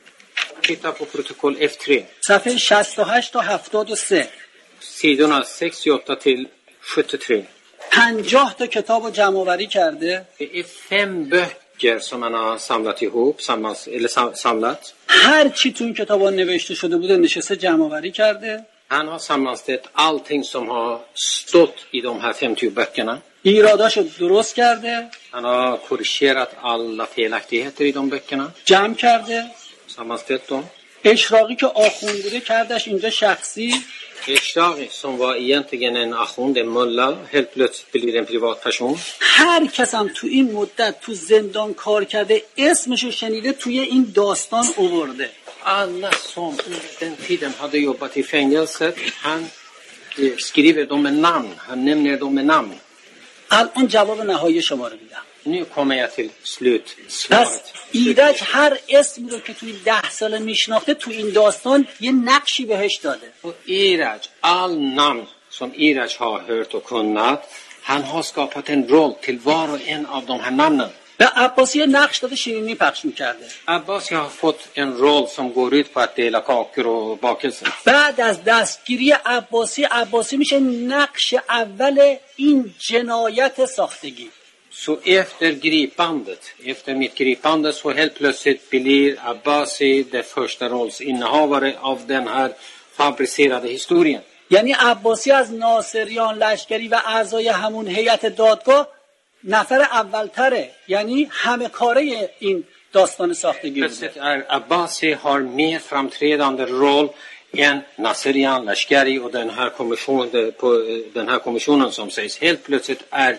Titta på protokoll اف تری. صفحه شصت و هشت تا هفتاد و سه. Sidorna sextioåtta till sjuttiotre. پنجاه تا کتابو جمع آوری کرده. Det är fem böcker som man har samlat ihop, sammans, eller samlat. هر چی تو این کتابا نوشته شده بوده نشسته جمع آوری کرده. Han har sammanställt allting som har stått i de här femtio böckerna. ایراداشو درست کرده. Han har korrigerat alla felaktigheter i de böckerna. جمع کرده. Sammanställt dem. اشراقی که آخوند بوده کردش اینجا شخصی. Eshraghi som var egentligen en akhund, en mulla, helt plötsligt blir en privatperson. هر کسم تو این مدت تو زندان کار کرده اسمشو شنیده توی این داستان آورده. Alla som under den tiden hade jobbat i fängelset, han eh, skriver dem med namn. Han nämner dem med namn. الان جواب نهایی شما رو میدم. Nu kommer jag till slut. پس ایرج هر اسمی رو که توی ده سال میشناخته تو این داستان یه نقشی بهش داده. Och Iraj, all namn som Iraj har hört och kunnat, han har skapat en roll till var och en av de här namnen. به عباسی نقش داده شیرینی پخش میکرده. Abbasi har fått en roll som går ut på att dela kakor och bakelser. بعد از دستگیری عباسی عباسی میشه نقش اول این جنایت ساختگی. Så efter gripandet, efter mitt gripande så helt plötsligt blir Abbasi det första rollsinnehavare av den här fabricerade historien. یعنی عباسی از ناصریان لشکری و اعضای همون هیئت دادگاه نفر اولتره، یعنی همه کاره این داستان ساختگی بوده. Plötsligt är Abbasi har mer framträdande roll än Naserian Lashkari och den här kommissionen på den här kommissionen som sägs. Helt plötsligt är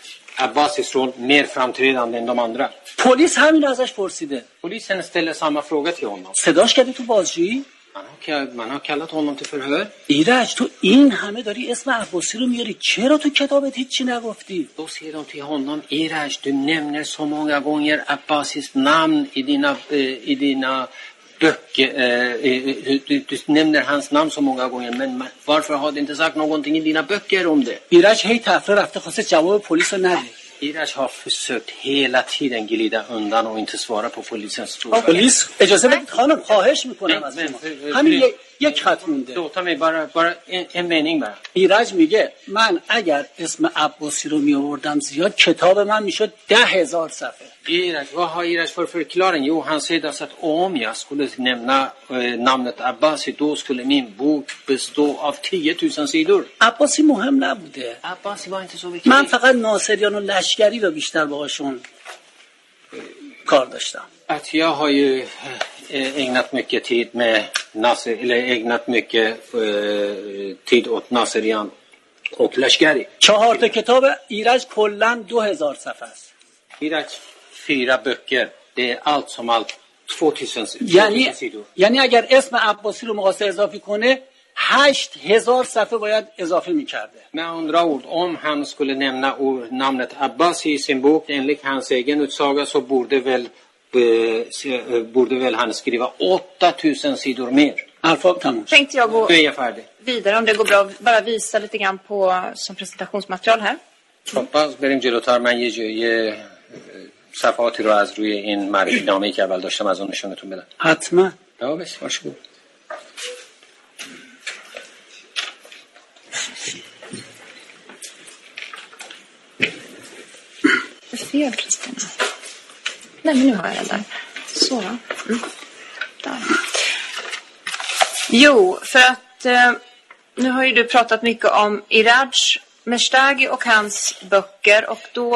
Abbasis roll mer framträdande än de andra. پلیس همین ازش پرسیده. Polisen ställer samma fråga till honom. صداش کردی تو بازجویی؟ Man har, man har kallat honom till förhör. ایرج تو این همه داری اسم عباسی رو میاری، چرا تو کتابت هیچی نگفتی؟ Då säger de till honom, Iraj, du nämner så många gånger Abbasis namn i dina, eh, i dina böcker. Eh, du, du nämner hans namn så många gånger, men varför har du inte sagt någonting i dina böcker om det? ایرج هی تفره رفته خواسته جواب پلیس رو نده. Iraj har försökt hela tiden glida undan och inte svara på polisens frågor. پلیس اجازه بدید خانم، خواهش میکنم از شما. همین یک خط مونده. Låt mig bara, bara en, en mening bara. ایرج میگه من اگر اسم عباسی رو میآوردم زیاد کتاب من میشد ده هزار صفحه. Iraj, vad har Iraj för förklaring? Jo, han säger alltså att om jag skulle nämna eh, namnet Abbasi, då skulle min bok bestå av tio tusen sidor. عباسی مهم نبوده. Abbasi var inte så viktig. من فقط ناصریان و لشکری رو بیشتر باهاشون کار داشتم. Att jag har ju eh, ägnat mycket tid med Nasser, eller ägnat mycket eh, tid åt Nasserian och Lashkari. چهار تا کتاب ایرج کلا دو هزار صفحه است. Iraj, fyra böcker. Det är allt som allt tvåtusen یعنی sidor. یعنی اگر اسم عباسی رو می‌خواسته اضافه کنه هشت هزار صفحه باید اضافه می‌کرده. Med andra ord, om han skulle nämna ord, namnet Abbasi i sin bok, enligt hans egen utsaga, så borde väl, eh, borde väl han skriva åtta tusen sidor mer. الفاب تموم. Tänkte jag gå Nu är jag färdig. vidare om det går bra. Bara visa lite grann på som presentationsmaterial här. خب باز بریم جلوتر. من یه یه صفحاتی رو از روی این معرفی نامه‌ای که اول داشتم از اون نشونتون بدم. حتما. آه بس باشه بود. Fel, Kristina. Nej, men nu har jag den där. Så. Mm. Där. Jo, för att eh, nu har ju du pratat mycket om Iraj Meshtaghi och hans böcker, och då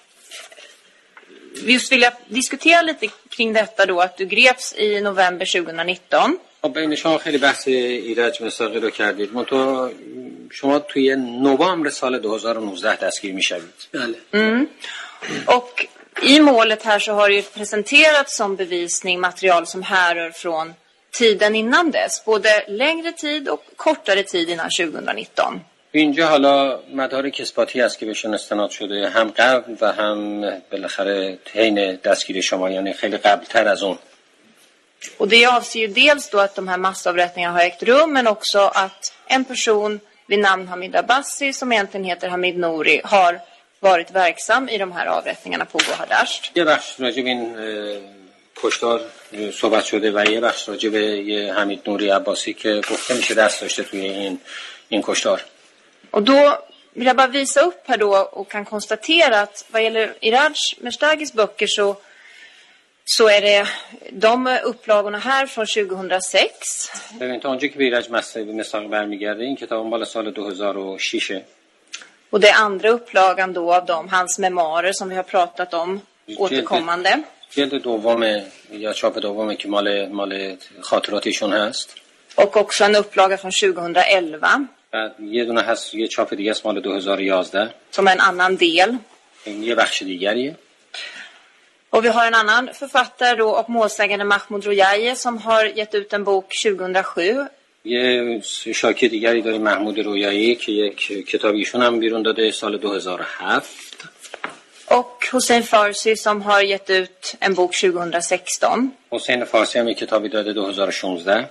just vill jag diskutera lite kring detta då, att du greps i november tjugonitton. خب بین شما خیلی بحث ایرج مساقی رو کردید. منتها شما توی نوامبر سال دو هزار و نوزده دستگیر میشوید. بله. Mm. Och i målet här så har det ju presenterats som bevisning material som härrör från tiden innan dess. Både längre tid och kortare tid innan tjugonitton. اینجا حالا مدارک اثباتی است که بهشون استناد شده، هم قبل و هم بالاخره حین دستگیری شما، یعنی خیلی قبلتر از اون. Och det avser ju dels då att de här massavrättningarna har ägt rum, men också att en person vid namn Hamid Abbasi, som egentligen heter Hamid Nouri, har varit verksam i de här avrättningarna på Gohardasht. یه بخش راجع به این کشتار صحبت شده و یه بخش راجع به یه حمید نوری عباسی که گفته میشه دست داشته توی این این کشتار. Och då vill jag bara visa upp här då och kan konstatera att vad gäller Iraj Meshtaghis böcker så så är det de upplagorna här från tjugohundrasex. ببین تا اونجا که به ایرج مساقی برمیگرده این کتاب مال سال دو هزار و شش. Och det är andra upplagan då av dem, hans memoarer som vi har pratat om återkommande. جلد دوم یا چاپ دومه که مال مال خاطرات ایشون هست. Och också en upplaga från tjugohundraelva. بعد یه دونه هست یه چاپ دیگه است مال دو هزار و یازده. Som en annan del. یه بخش دیگریه. Och vi har en annan författare då och målsägande Mahmoud Rojaye som har gett ut en bok tjugohundrasju. یه شاکی دیگری داریم محمود رویایی که یک کتاب ایشون هم بیرون داده سال دو هزار و هفت. Och Hussein Farsi som har gett ut en bok tjugohundrasexton. حسین فارسی هم یک کتابی داده دو هزار و شانزده.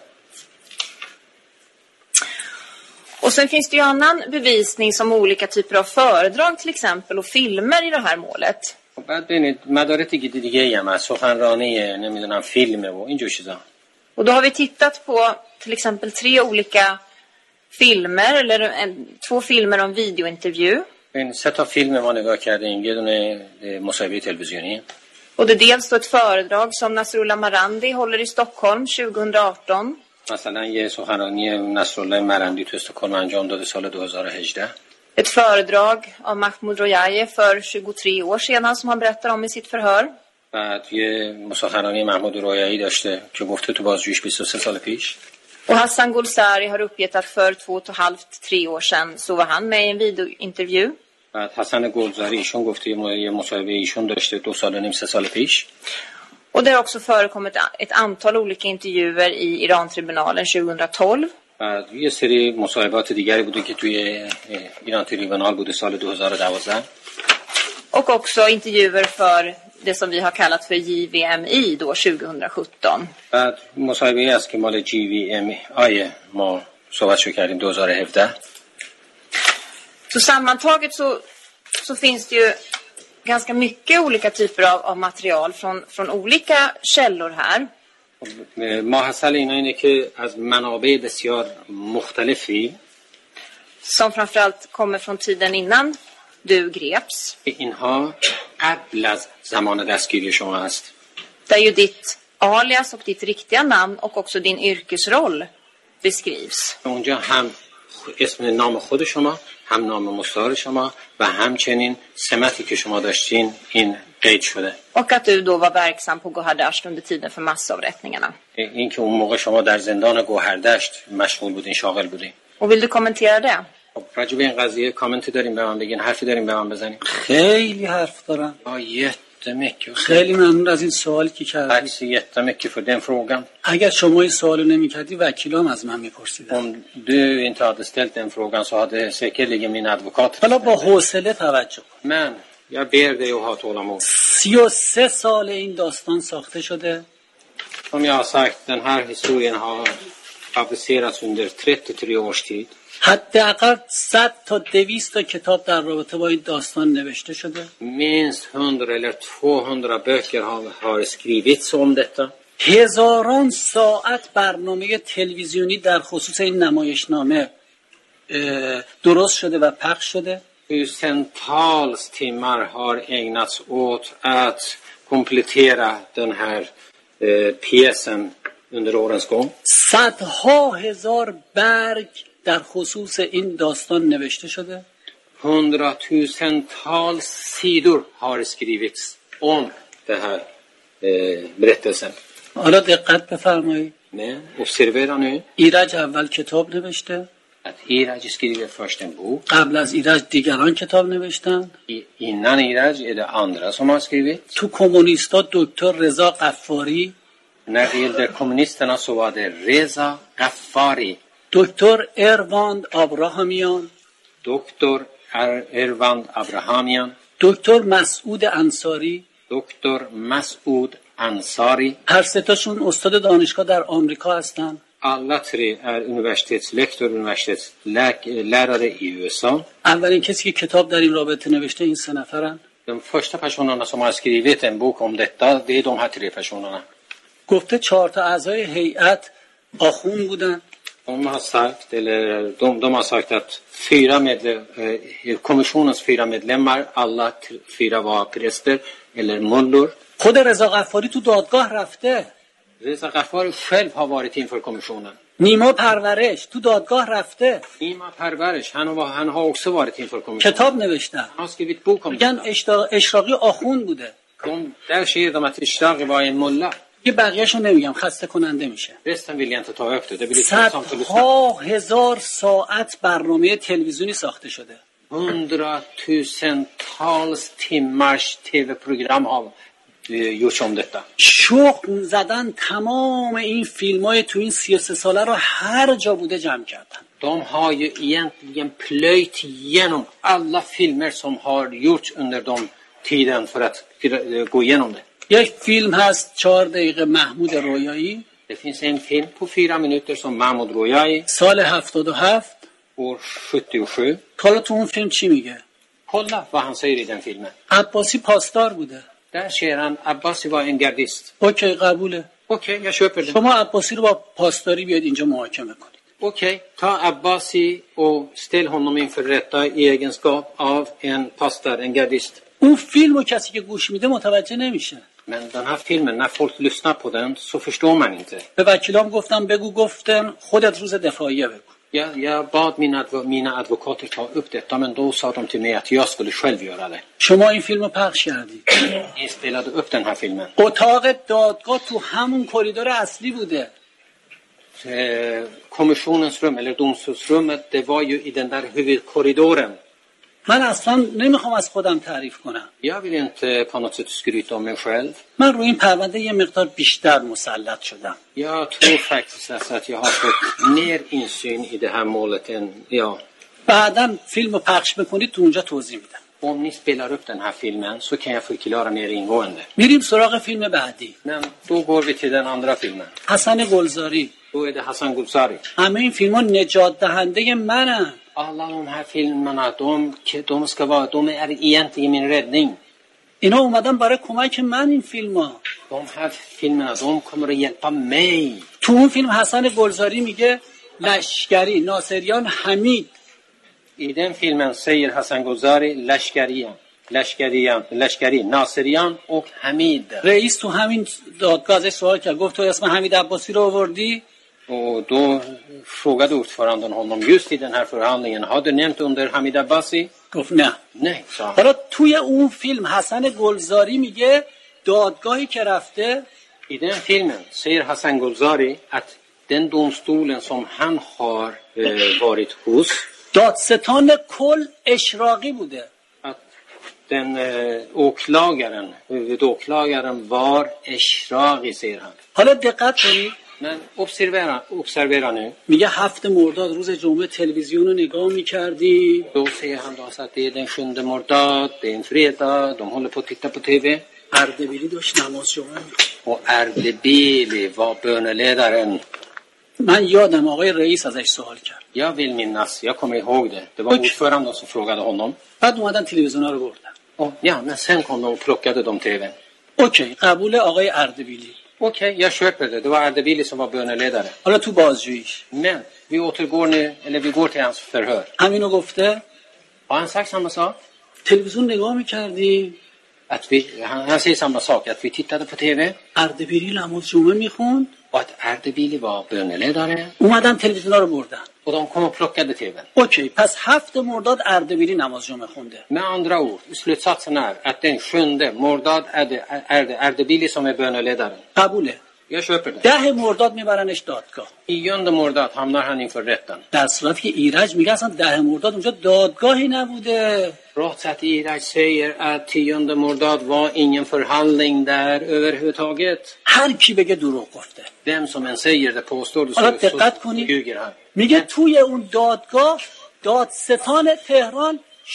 Och sen finns det ju annan bevisning som olika typer av föredrag till exempel och filmer i det här målet. بعد ببینید مدارک دیگه دیگه هم از سخنرانی نمیدونم فیلمه و اینجور چیزا. Och då har vi tittat på till exempel tre olika filmer eller en, två filmer om videointervju. این سه تا فیلم ما نگاه کردیم، یه دونه مصاحبه تلویزیونی. Och det är dels då ett föredrag som Nasrullah Marandi håller i Stockholm tjugohundraarton. مثلا یه سخنرانی نصرالله مرندی تو استکهلم انجام داده سال دو هزار و هجده. Ett föredrag av Mahmoud Rojaye för tjugotre år sedan som han berättar om i sitt förhör. بعد یه مسخرانی محمود رویایی داشته که گفته تو بازجوییش بیست و سه سال پیش. Och Hassan Golzari har uppgett att för två och ett halvt, tre år sedan så var han med i en videointervju. بعد حسن گلزاری ایشون گفته یه مصاحبه ایشون داشته دو سال و نیم سه سال پیش. Och det har också förekommit ett antal olika intervjuer i Iran-tribunalen tjugohundratolv. بعد یه سری مصاحبات دیگری بوده که توی ایران تریبونال بوده سال دو هزار و دوازده. Och också intervjuer för det som vi har kallat för J V M I då tjugohundrasjutton. بعد مصاحبه است که مال جی وی ام آی ما صحبتشو کردیم دو هزار و هفده. Så sammantaget så så finns det ju ganska mycket olika typer av, av material från från olika källor här. ماحصل اینا اینه که از منابع بسیار مختلفی som framförallt kommer från tiden innan du greps. اینها قبل از زمان دستگیری شما است. Där ju ditt alias och ditt riktiga namn och också din yrkesroll beskrivs. اونجا هم اسم نام خود شما، هم نام مستعار شما و همچنین سمتی که شما داشتین این قید شده. Och att du då var verksam på Gohardasht under tiden för massavrättningarna. این که اون موقع شما در زندان گوهردشت مشغول بودین، شاغل بودین. Och vill du kommentera det? خب راجع به این قضیه کامنتی داریم به من بگین، حرفی داریم به من بزنین؟ خیلی حرف دارم. Ja, jättemycket. خیلی ممنون از این سوالی که کردید. Tack så jättemycket för den frågan. اگر شما این سوالو نمی‌کردی وکیلام از من می‌پرسیدن. Om du inte hade ställt den frågan så hade säkerligen min advokat. حالا با حوصله توجه کن. Men jag ber dig att ha tålamod. سی و سه سال این داستان ساخته شده. Som jag har sagt, den här historien har publicerats under trettiotre års tid. حداقل صد تا دویست تا کتاب در رابطه با این داستان نوشته شده. Minst hundra eller tvåhundra böcker har, har skrivits om detta. هزاران ساعت برنامه تلویزیونی در خصوص این نمایشنامه درست شده و پخش شده. Tusentals timmar har ägnats åt att komplettera den här eh, pjäsen under årens gång. صدها هزار برگ در خصوص این داستان نوشته شده. Hundratusentals sidor har skrivits om det här eh, berättelsen. حالا دقت بفرمایید. Men observera nu ایرج اول کتاب نوشته. att Iraj skriver först en bok. قبل از ایرج دیگران کتاب نوشتن. I, innan Iraj är det andra som har skrivit. تو کمونیستا دکتر رضا قفاری. När det gällde kommunisterna så var det Reza Ghaffari. دکتر ارواند ابراهامیان. Doktor Ervand Abrahamian. دکتر مسعود انصاری. Doktor Mas'ud Ansari. هر سه تاشون استاد دانشگاه در آمریکا هستن. Alla tre är universitetslektor, universitetslärare i U S A. اولین کسی که کتاب در این رابطه نوشته این سه نفرن. De första personerna som har skrivit en bok om detta, det är de här tre personerna. گفته چهار تا اعضای هیئت آخوند بودن. De har sagt, eller de, de har sagt att fyra medlem, eh, kommissionens fyra medlemmar, alla t- fyra var präster eller mullor. خود رضا غفاری تو دادگاه رفته. Reza Ghaffari själv har varit inför kommissionen. نیما پرورش تو دادگاه رفته. Nima Parvarish, han, var, han har också varit inför kommissionen. کتاب نوشتن. Han har skrivit bok om میگن detta. اشراقی آخوند بوده. De, där ser de att Ishtaghi var en mulla. یه بقیه‌شو نمیگم خسته کننده میشه. Resten vill jag inte ta upp det. Det blir tröttsamt att lyssna. صدها هزار ساعت برنامه تلویزیونی ساخته شده. Hundratusentals timmars tv-program har eh, gjorts om detta. شخم زدن تمام این فیلمای تو این سی و سه ساله رو هر جا بوده جمع کردن. De har ju egentligen plöjt igenom alla filmer som har gjorts under de tiden för att gå igenom det. یک فیلم هست چهار دقیقه محمود رویایی. Det finns en film på fyra minuter som Mahmoud Royai, سال هفتاد و هفت. år sjuttiosju. حالا تو اون فیلم چی میگه؟ Kolla vad han säger i den filmen. عباسی پاسدار بوده. Där ser han Abbasi var en gardist. اوکی قبوله. Okej, jag köper det. شما عباسی رو با پاسداری بیاد اینجا محاکمه کنید. Okej, ta Abbasi och ställ honom inför rätta i egenskap av en pastor, en gardist. اون فیلم رو کسی که گوش میده متوجه نمیشه. Men den här filmen, när folk lyssnar på den så förstår man inte. به وکیلام گفتم بگو گفتن خودت روز دفاعیه بگو. Jag, jag bad mina, adv- mina advokater ta upp detta, men då sa de till mig att jag skulle själv göra det. شما این فیلم رو پخش کردید. Ni spelade upp den här filmen. اتاق دادگاه تو همون کریدور اصلی بوده. Eh, kommissionens rum, eller domstolsrummet, det var ju i den där huvudkorridoren. من اصلا نمیخوام از خودم تعریف کنم. Jag vill inte på något sätt skryta om mig själv. من روی این پرونده یه مقدار بیشتر مسلط شدم. Jag tror faktiskt alltså att jag har fått mer insyn i det här målet än, ja. بعداً فیلم رو پخش بکنید تو اونجا توضیح میدم. Om ni spelar upp den här filmen så kan jag förklara mer ingående. میریم سراغ فیلم بعدی. Men då går vi till den andra filmen. حسن گلزاری. Då är det Hassan Gulzari. همه این فیلم ها نجات دهنده منن. Alla de här filmerna, de, de ska vara, de är egentligen min räddning. اینا اومدن برای کمک من این فیلم ها. De här filmerna, de kommer att hjälpa mig. تو اون فیلم حسن گلزاری میگه لشکری ناصریان حمید. I den filmen säger Hassan Gulzari Lashkarian, Lashkarian, Lashkari, Nasirian och Hamid. رئیس تو همین دادگاه ازش سوال کرد گفت تو اسم حمید عباسی رو آوردی؟ Och då frågade ordföranden honom just i den här förhandlingen, har du nämnt under Hamid Abbasi? گفت نه. Nej, sa han. حالا توی اون فیلم حسن گلزاری میگه دادگاهی که رفته I den filmen säger Hassan Gulzari att den domstolen som han har eh, varit hos, دادستان کل اشراقی بوده. att den eh, åklagaren, huvudåklagaren var Eshraghi, säger han. حالا دقت کنید. Men observera, observera nu. میگه هفت مرداد روز جمعه تلویزیون رو نگاه میکردی. Då säger han då så att det är den sjunde mordad, det är en fredag, de håller på att titta på tv. اردبیلی داشت نماز جمعه می‌خوند. Och Erdebili var böneledaren. من یادم آقای رئیس ازش سوال کرد. Jag vill minnas, jag kommer ihåg det. Det var Okej. ordföranden som frågade honom. بعد اومدن تلویزیونا رو بردن. Och, ja, men sen kom de och plockade de tvn. اوکی، قبول آقای اردبیلی. Okej, jag köper det. Det var Ardebili som var böneledare. حالا تو بازجوییش Men vi återgår nu, eller vi går till hans förhör. همینو گفته؟ Har han sagt samma sak? تلویزیون نگاه میکردی؟ Att vi, han, han säger samma sak, att vi tittade på tv اردبیلی نماز جمعه میخوند. och att Ardebili var böneledare. اومدن تلویزیونا رو بردن. Och de kom och plockade tvn. اوکی، پس هفت مرداد اردبیلی نماز جمعه خونده. Med andra ord, slutsatsen är att den sjunde mordad är det, är det Ardebili som är böneledaren. قبوله. Jag köper det. ده مرداد میبرنش دادگاه. Tionde mordad hamnar han inför rätten. در صورتی که ایرج میگه اصلا ده مرداد اونجا دادگاهی نبوده. Trots att Iraj säger att tionde mordad var ingen förhandling där överhuvudtaget. هر کی بگه دروغ گفته. Vem som än säger det påstår du حالا så, دقت så کنید. ljuger han. میگه توی اون دادگاه دادستان تهران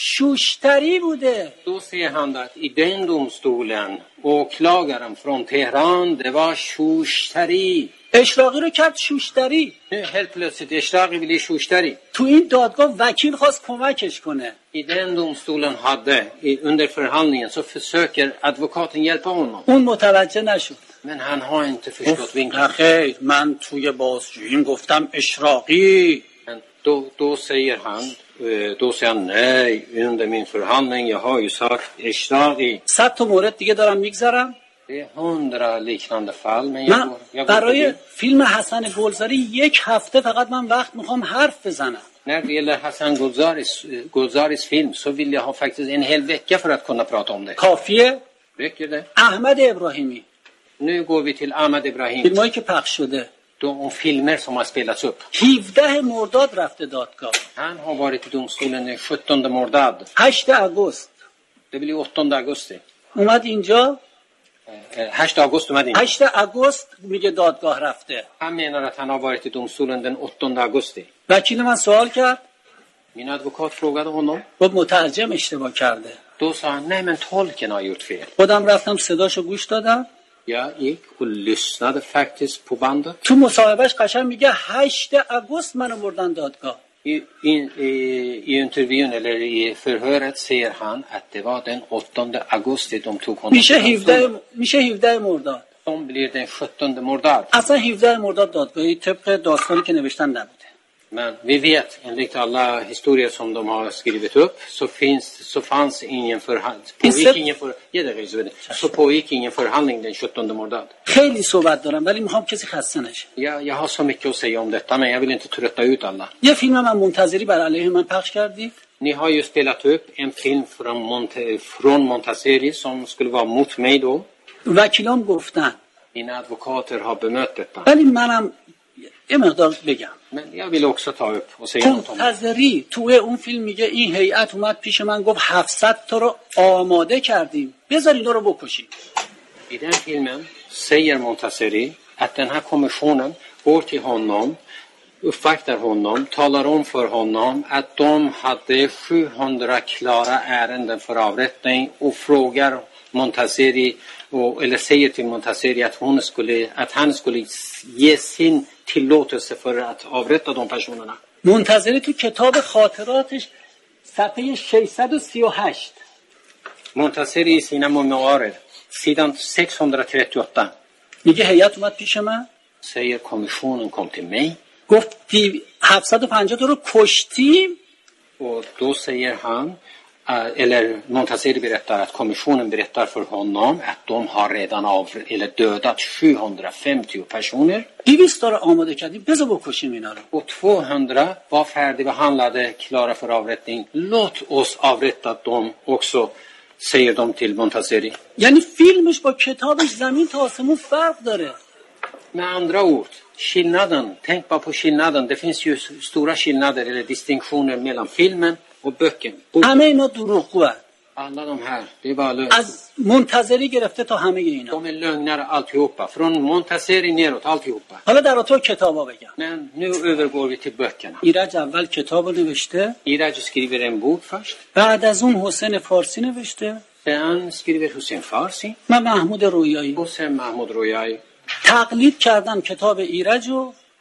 شوشتری بوده. Då säger han att i den domstolen åklagaren från Teheran, det var Shushtari. اشراقی رو کرد شوشتری. Nu helt plötsligt Eshraqi blir Shushtari. تو این دادگاه وکیل خواست کمکش کنه. I den domstolen hade, i, under förhandlingen så försöker advokaten hjälpa honom. اون متوجه نشد. Men han har inte förstått vinkeln. نخیر، من توی بازجوییم گفتم اشراقی. Men då, då säger han, eh, då säger han nej, under min förhandling, jag har ju sagt Eshraqi. صد تا مورد دیگه دارم میگذارم. Det är hundra liknande fall, men jag من går, jag går برای förbi. فیلم حسن گلزاری یک هفته فقط من وقت میخوام حرف بزنم. När det gäller Hassan Golzaris, Golzaris film så vill jag ha faktiskt en hel vecka för att kunna prata om det. کافیه؟ Räcker det? احمد ابراهیمی، Nu går vi till Ahmad Ibrahim. فیلمایی که پخش شده. De filmer som har spelats upp. هفده مرداد رفته دادگاه. Han har varit i domstolen den sjuttonde mordad. هشت آگوست Det blir åttonde augusti. اومد اینجا. Eh, Första augusti اومد in. هشت آگوست میگه دادگاه رفته. Han menar att han har varit i domstolen den åttonde augusti. وکیل من سوال کرد، Min advokat frågade honom. گفت مترجم اشتباه کرده. Då sa han, nej men tolken har gjort fel. خودم رفتم صداشو گوش دادم. Jag gick och lyssnade faktiskt på bandet. تو مصاحبهش قشنگ میگه هشت آگوست منو بردن دادگاه. I, in, i, I intervjun eller i förhöret säger han att det var den åttonde augusti de tog honom. میشه هفده میشه هفده مرداد. De blir den sjuttonde mordad. اصلا هفده مرداد دادگاهی طبق داستانی که نوشتن نبوده. Men vi vet, enligt alla historier som de har skrivit upp, så, finns, så fanns ingen förhandling. Pågick ingen, för, ja, så pågick ingen förhandling den sjuttonde mordad. خیلی صحبت دارم ولی میخوام کسی خسته نشه. Jag, jag har så mycket att säga om detta, men jag vill inte trötta ut alla. یه فیلم من منتظری بر علیه من پخش کردی؟ Ni har ju spelat upp en film från, Monte, från Montazeri som skulle vara mot mig då. وکیلام گفتن. Mina advokater har bemött detta. ولی منم یه مقدار بگم. Men jag vill också ta upp och säga något om det. منتظری توی اون فیلم میگه این هیئت اومد پیش من گفت هفتصد تا رو آماده کردیم. بذار اینا رو بکشیم. I den filmen säger Montazeri att den här kommissionen går till honom, uppvaktar honom, talar om för honom att de hade sjuhundra klara ärenden för avrättning och frågar Montazeri, och, eller säger till Montazeri att, hon skulle, att han skulle ge sin tillåtelse för att avrätta de personerna. منتظری تو کتاب خاطراتش صفحه ششصد و سی و هشت Montazeri i sina memoarer, sidan sexhundratrettioåtta, میگه هیئت اومد پیش من säger kommissionen kom till mig. گفت دی- هفتصد و پنجاه تا رو کشتیم. Och då säger han, eller Montazeri berättar att kommissionen berättar för honom att de har redan av, eller dödat sjuhundrafemtio personer. دویست تا رو آماده کردیم بذار بکشیم اینا رو. Och tvåhundra var färdigbehandlade, klara för avrättning. Låt oss avrätta dem också, säger de till Montazeri. یعنی فیلمش با کتابش زمین تا آسمون فرق داره. Med andra ord, skillnaden, tänk bara på skillnaden. Det finns ju stora skillnader eller distinktioner mellan filmen och böcken. همه اینا دروغگوه. Alla de här, det är bara lögn. از منتظری گرفته تا همه اینا. De är lögnare alltihopa. Från Montazeri neråt, alltihopa. حالا در اتاق کتابا بگم. Men nu övergår vi till böckerna. ایرج اول کتابو نوشته، Iraj skriver en bok först. بعد از اون حسین فارسی نوشته، Sen skriver Hussein Farsi. من محمود رویایی. Och sen Mahmoud Royai. تقلید کردم کتاب ایرجو،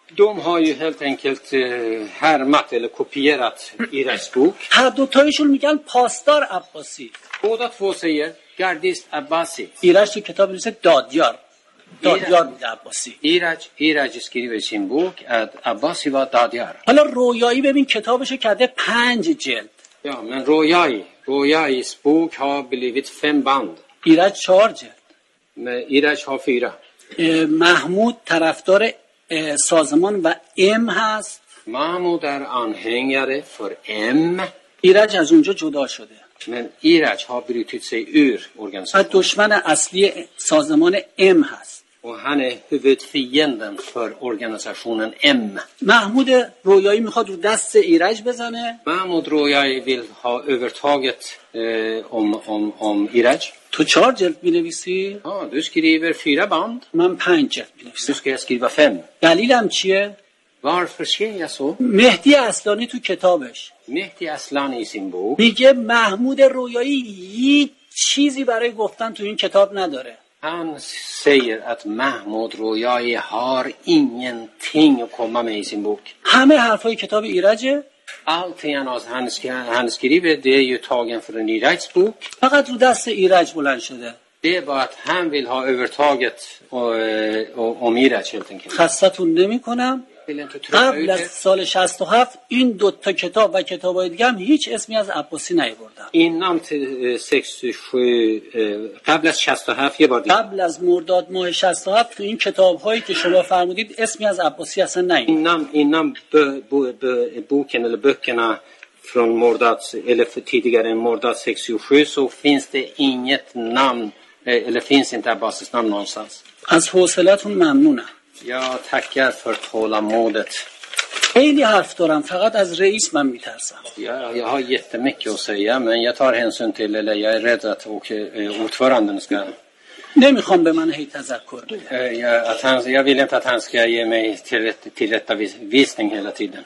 De har ju helt enkelt eh, härmat eller kopierat Irajs bok. هر دوتایشون میگن پاسدار عباسی. Båda två säger gardist Abbasi. ایرج تو کتاب میشه دادیار. دادیار میده عباسی. Iraj, Iraj skriver i sin bok att Abbasi var dadjar. حالا رویایی ببین کتابشو کرده پنج جلد. Ja, men Royai, Royais bok har blivit fem band. ایرج چهار جلد. Men Iraj har fyra. اه، محمود طرفدار اه، سازمان و ام هست. Mahmoud är anhängare för M. ایرج از اونجا جدا شده. Men Iraj har brutit sig ur و organisationen. دشمن اصلی سازمان ام هست. Och han är huvudfienden för organisationen M. محمود رویایی میخواد رو دست ایرج بزنه. Mahmoud Royai vill ha övertaget eh, om, om, om Iraj. تو چهار جلد مینویسی؟ Ja, du skriver fyra band. من پنج جلد Nu مینویسم. ska jag skriva fem. دلیلم چیه؟ Varför skrev jag så? مهدی اصلانی تو کتابش Mehdi Aslani i sin bok. میگه محمود رویایی هیچ چیزی برای گفتن تو این کتاب نداره. Han säger att Mahmoud Royai har ingenting att komma med i sin bok. همه حرفای کتاب ایرجه. Allting han, han, sk- han skriver det är ju tagen från Irajs bok. فقط رو دست ایرج بلند شده. Det är bara att han vill ha övertaget och, och, om Iraj helt enkelt. خستتون نمی کنم. Vill inte trötta قبل ut از det. سال شصت و هفت این دو تا کتاب و کتابای دیگه هم هیچ اسمی از عباسی نیاوردن. Innan till eh, sextiosju, eh, Kablas Chastohaf, jag var det. قبل از مرداد ماه شصت و هفت تو این کتاب‌هایی که شما فرمودید اسمی از عباسی اصلا نیومد. Innan, innan bö, bö, bö, boken eller böckerna från Mordat, eller för tidigare än Mordat sextiosju, så finns det inget namn, eh, eller finns inte Abbasis namn någonstans. از حوصلتون ممنونم. Jag tackar för tålamodet. خیلی حرف دارم فقط از رئیس من میترسم. Jag, jag har jättemycket att säga, men jag tar hänsyn till, eller jag är rädd att och, eh, ordföranden ska... نمیخوام به من هی تذکر بده. eh, jag, att han, jag vill inte att han ska ge mig tillrätt, tillrättavisning hela tiden.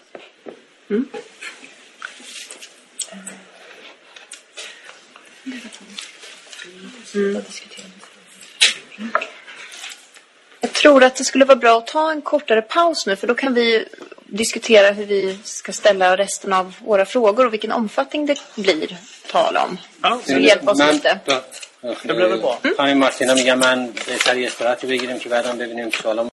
Mm. Mm. Jag tror att det skulle vara bra att ta en kortare paus nu, för då kan vi diskutera hur vi ska ställa resten av våra frågor och vilken omfattning det blir tal om. Ja, Så hjälp oss من- lite. Det blir väl bra. خانم مارتینا میگم من بهتر استراحتی بگیریم که بعدم ببینیم سوالام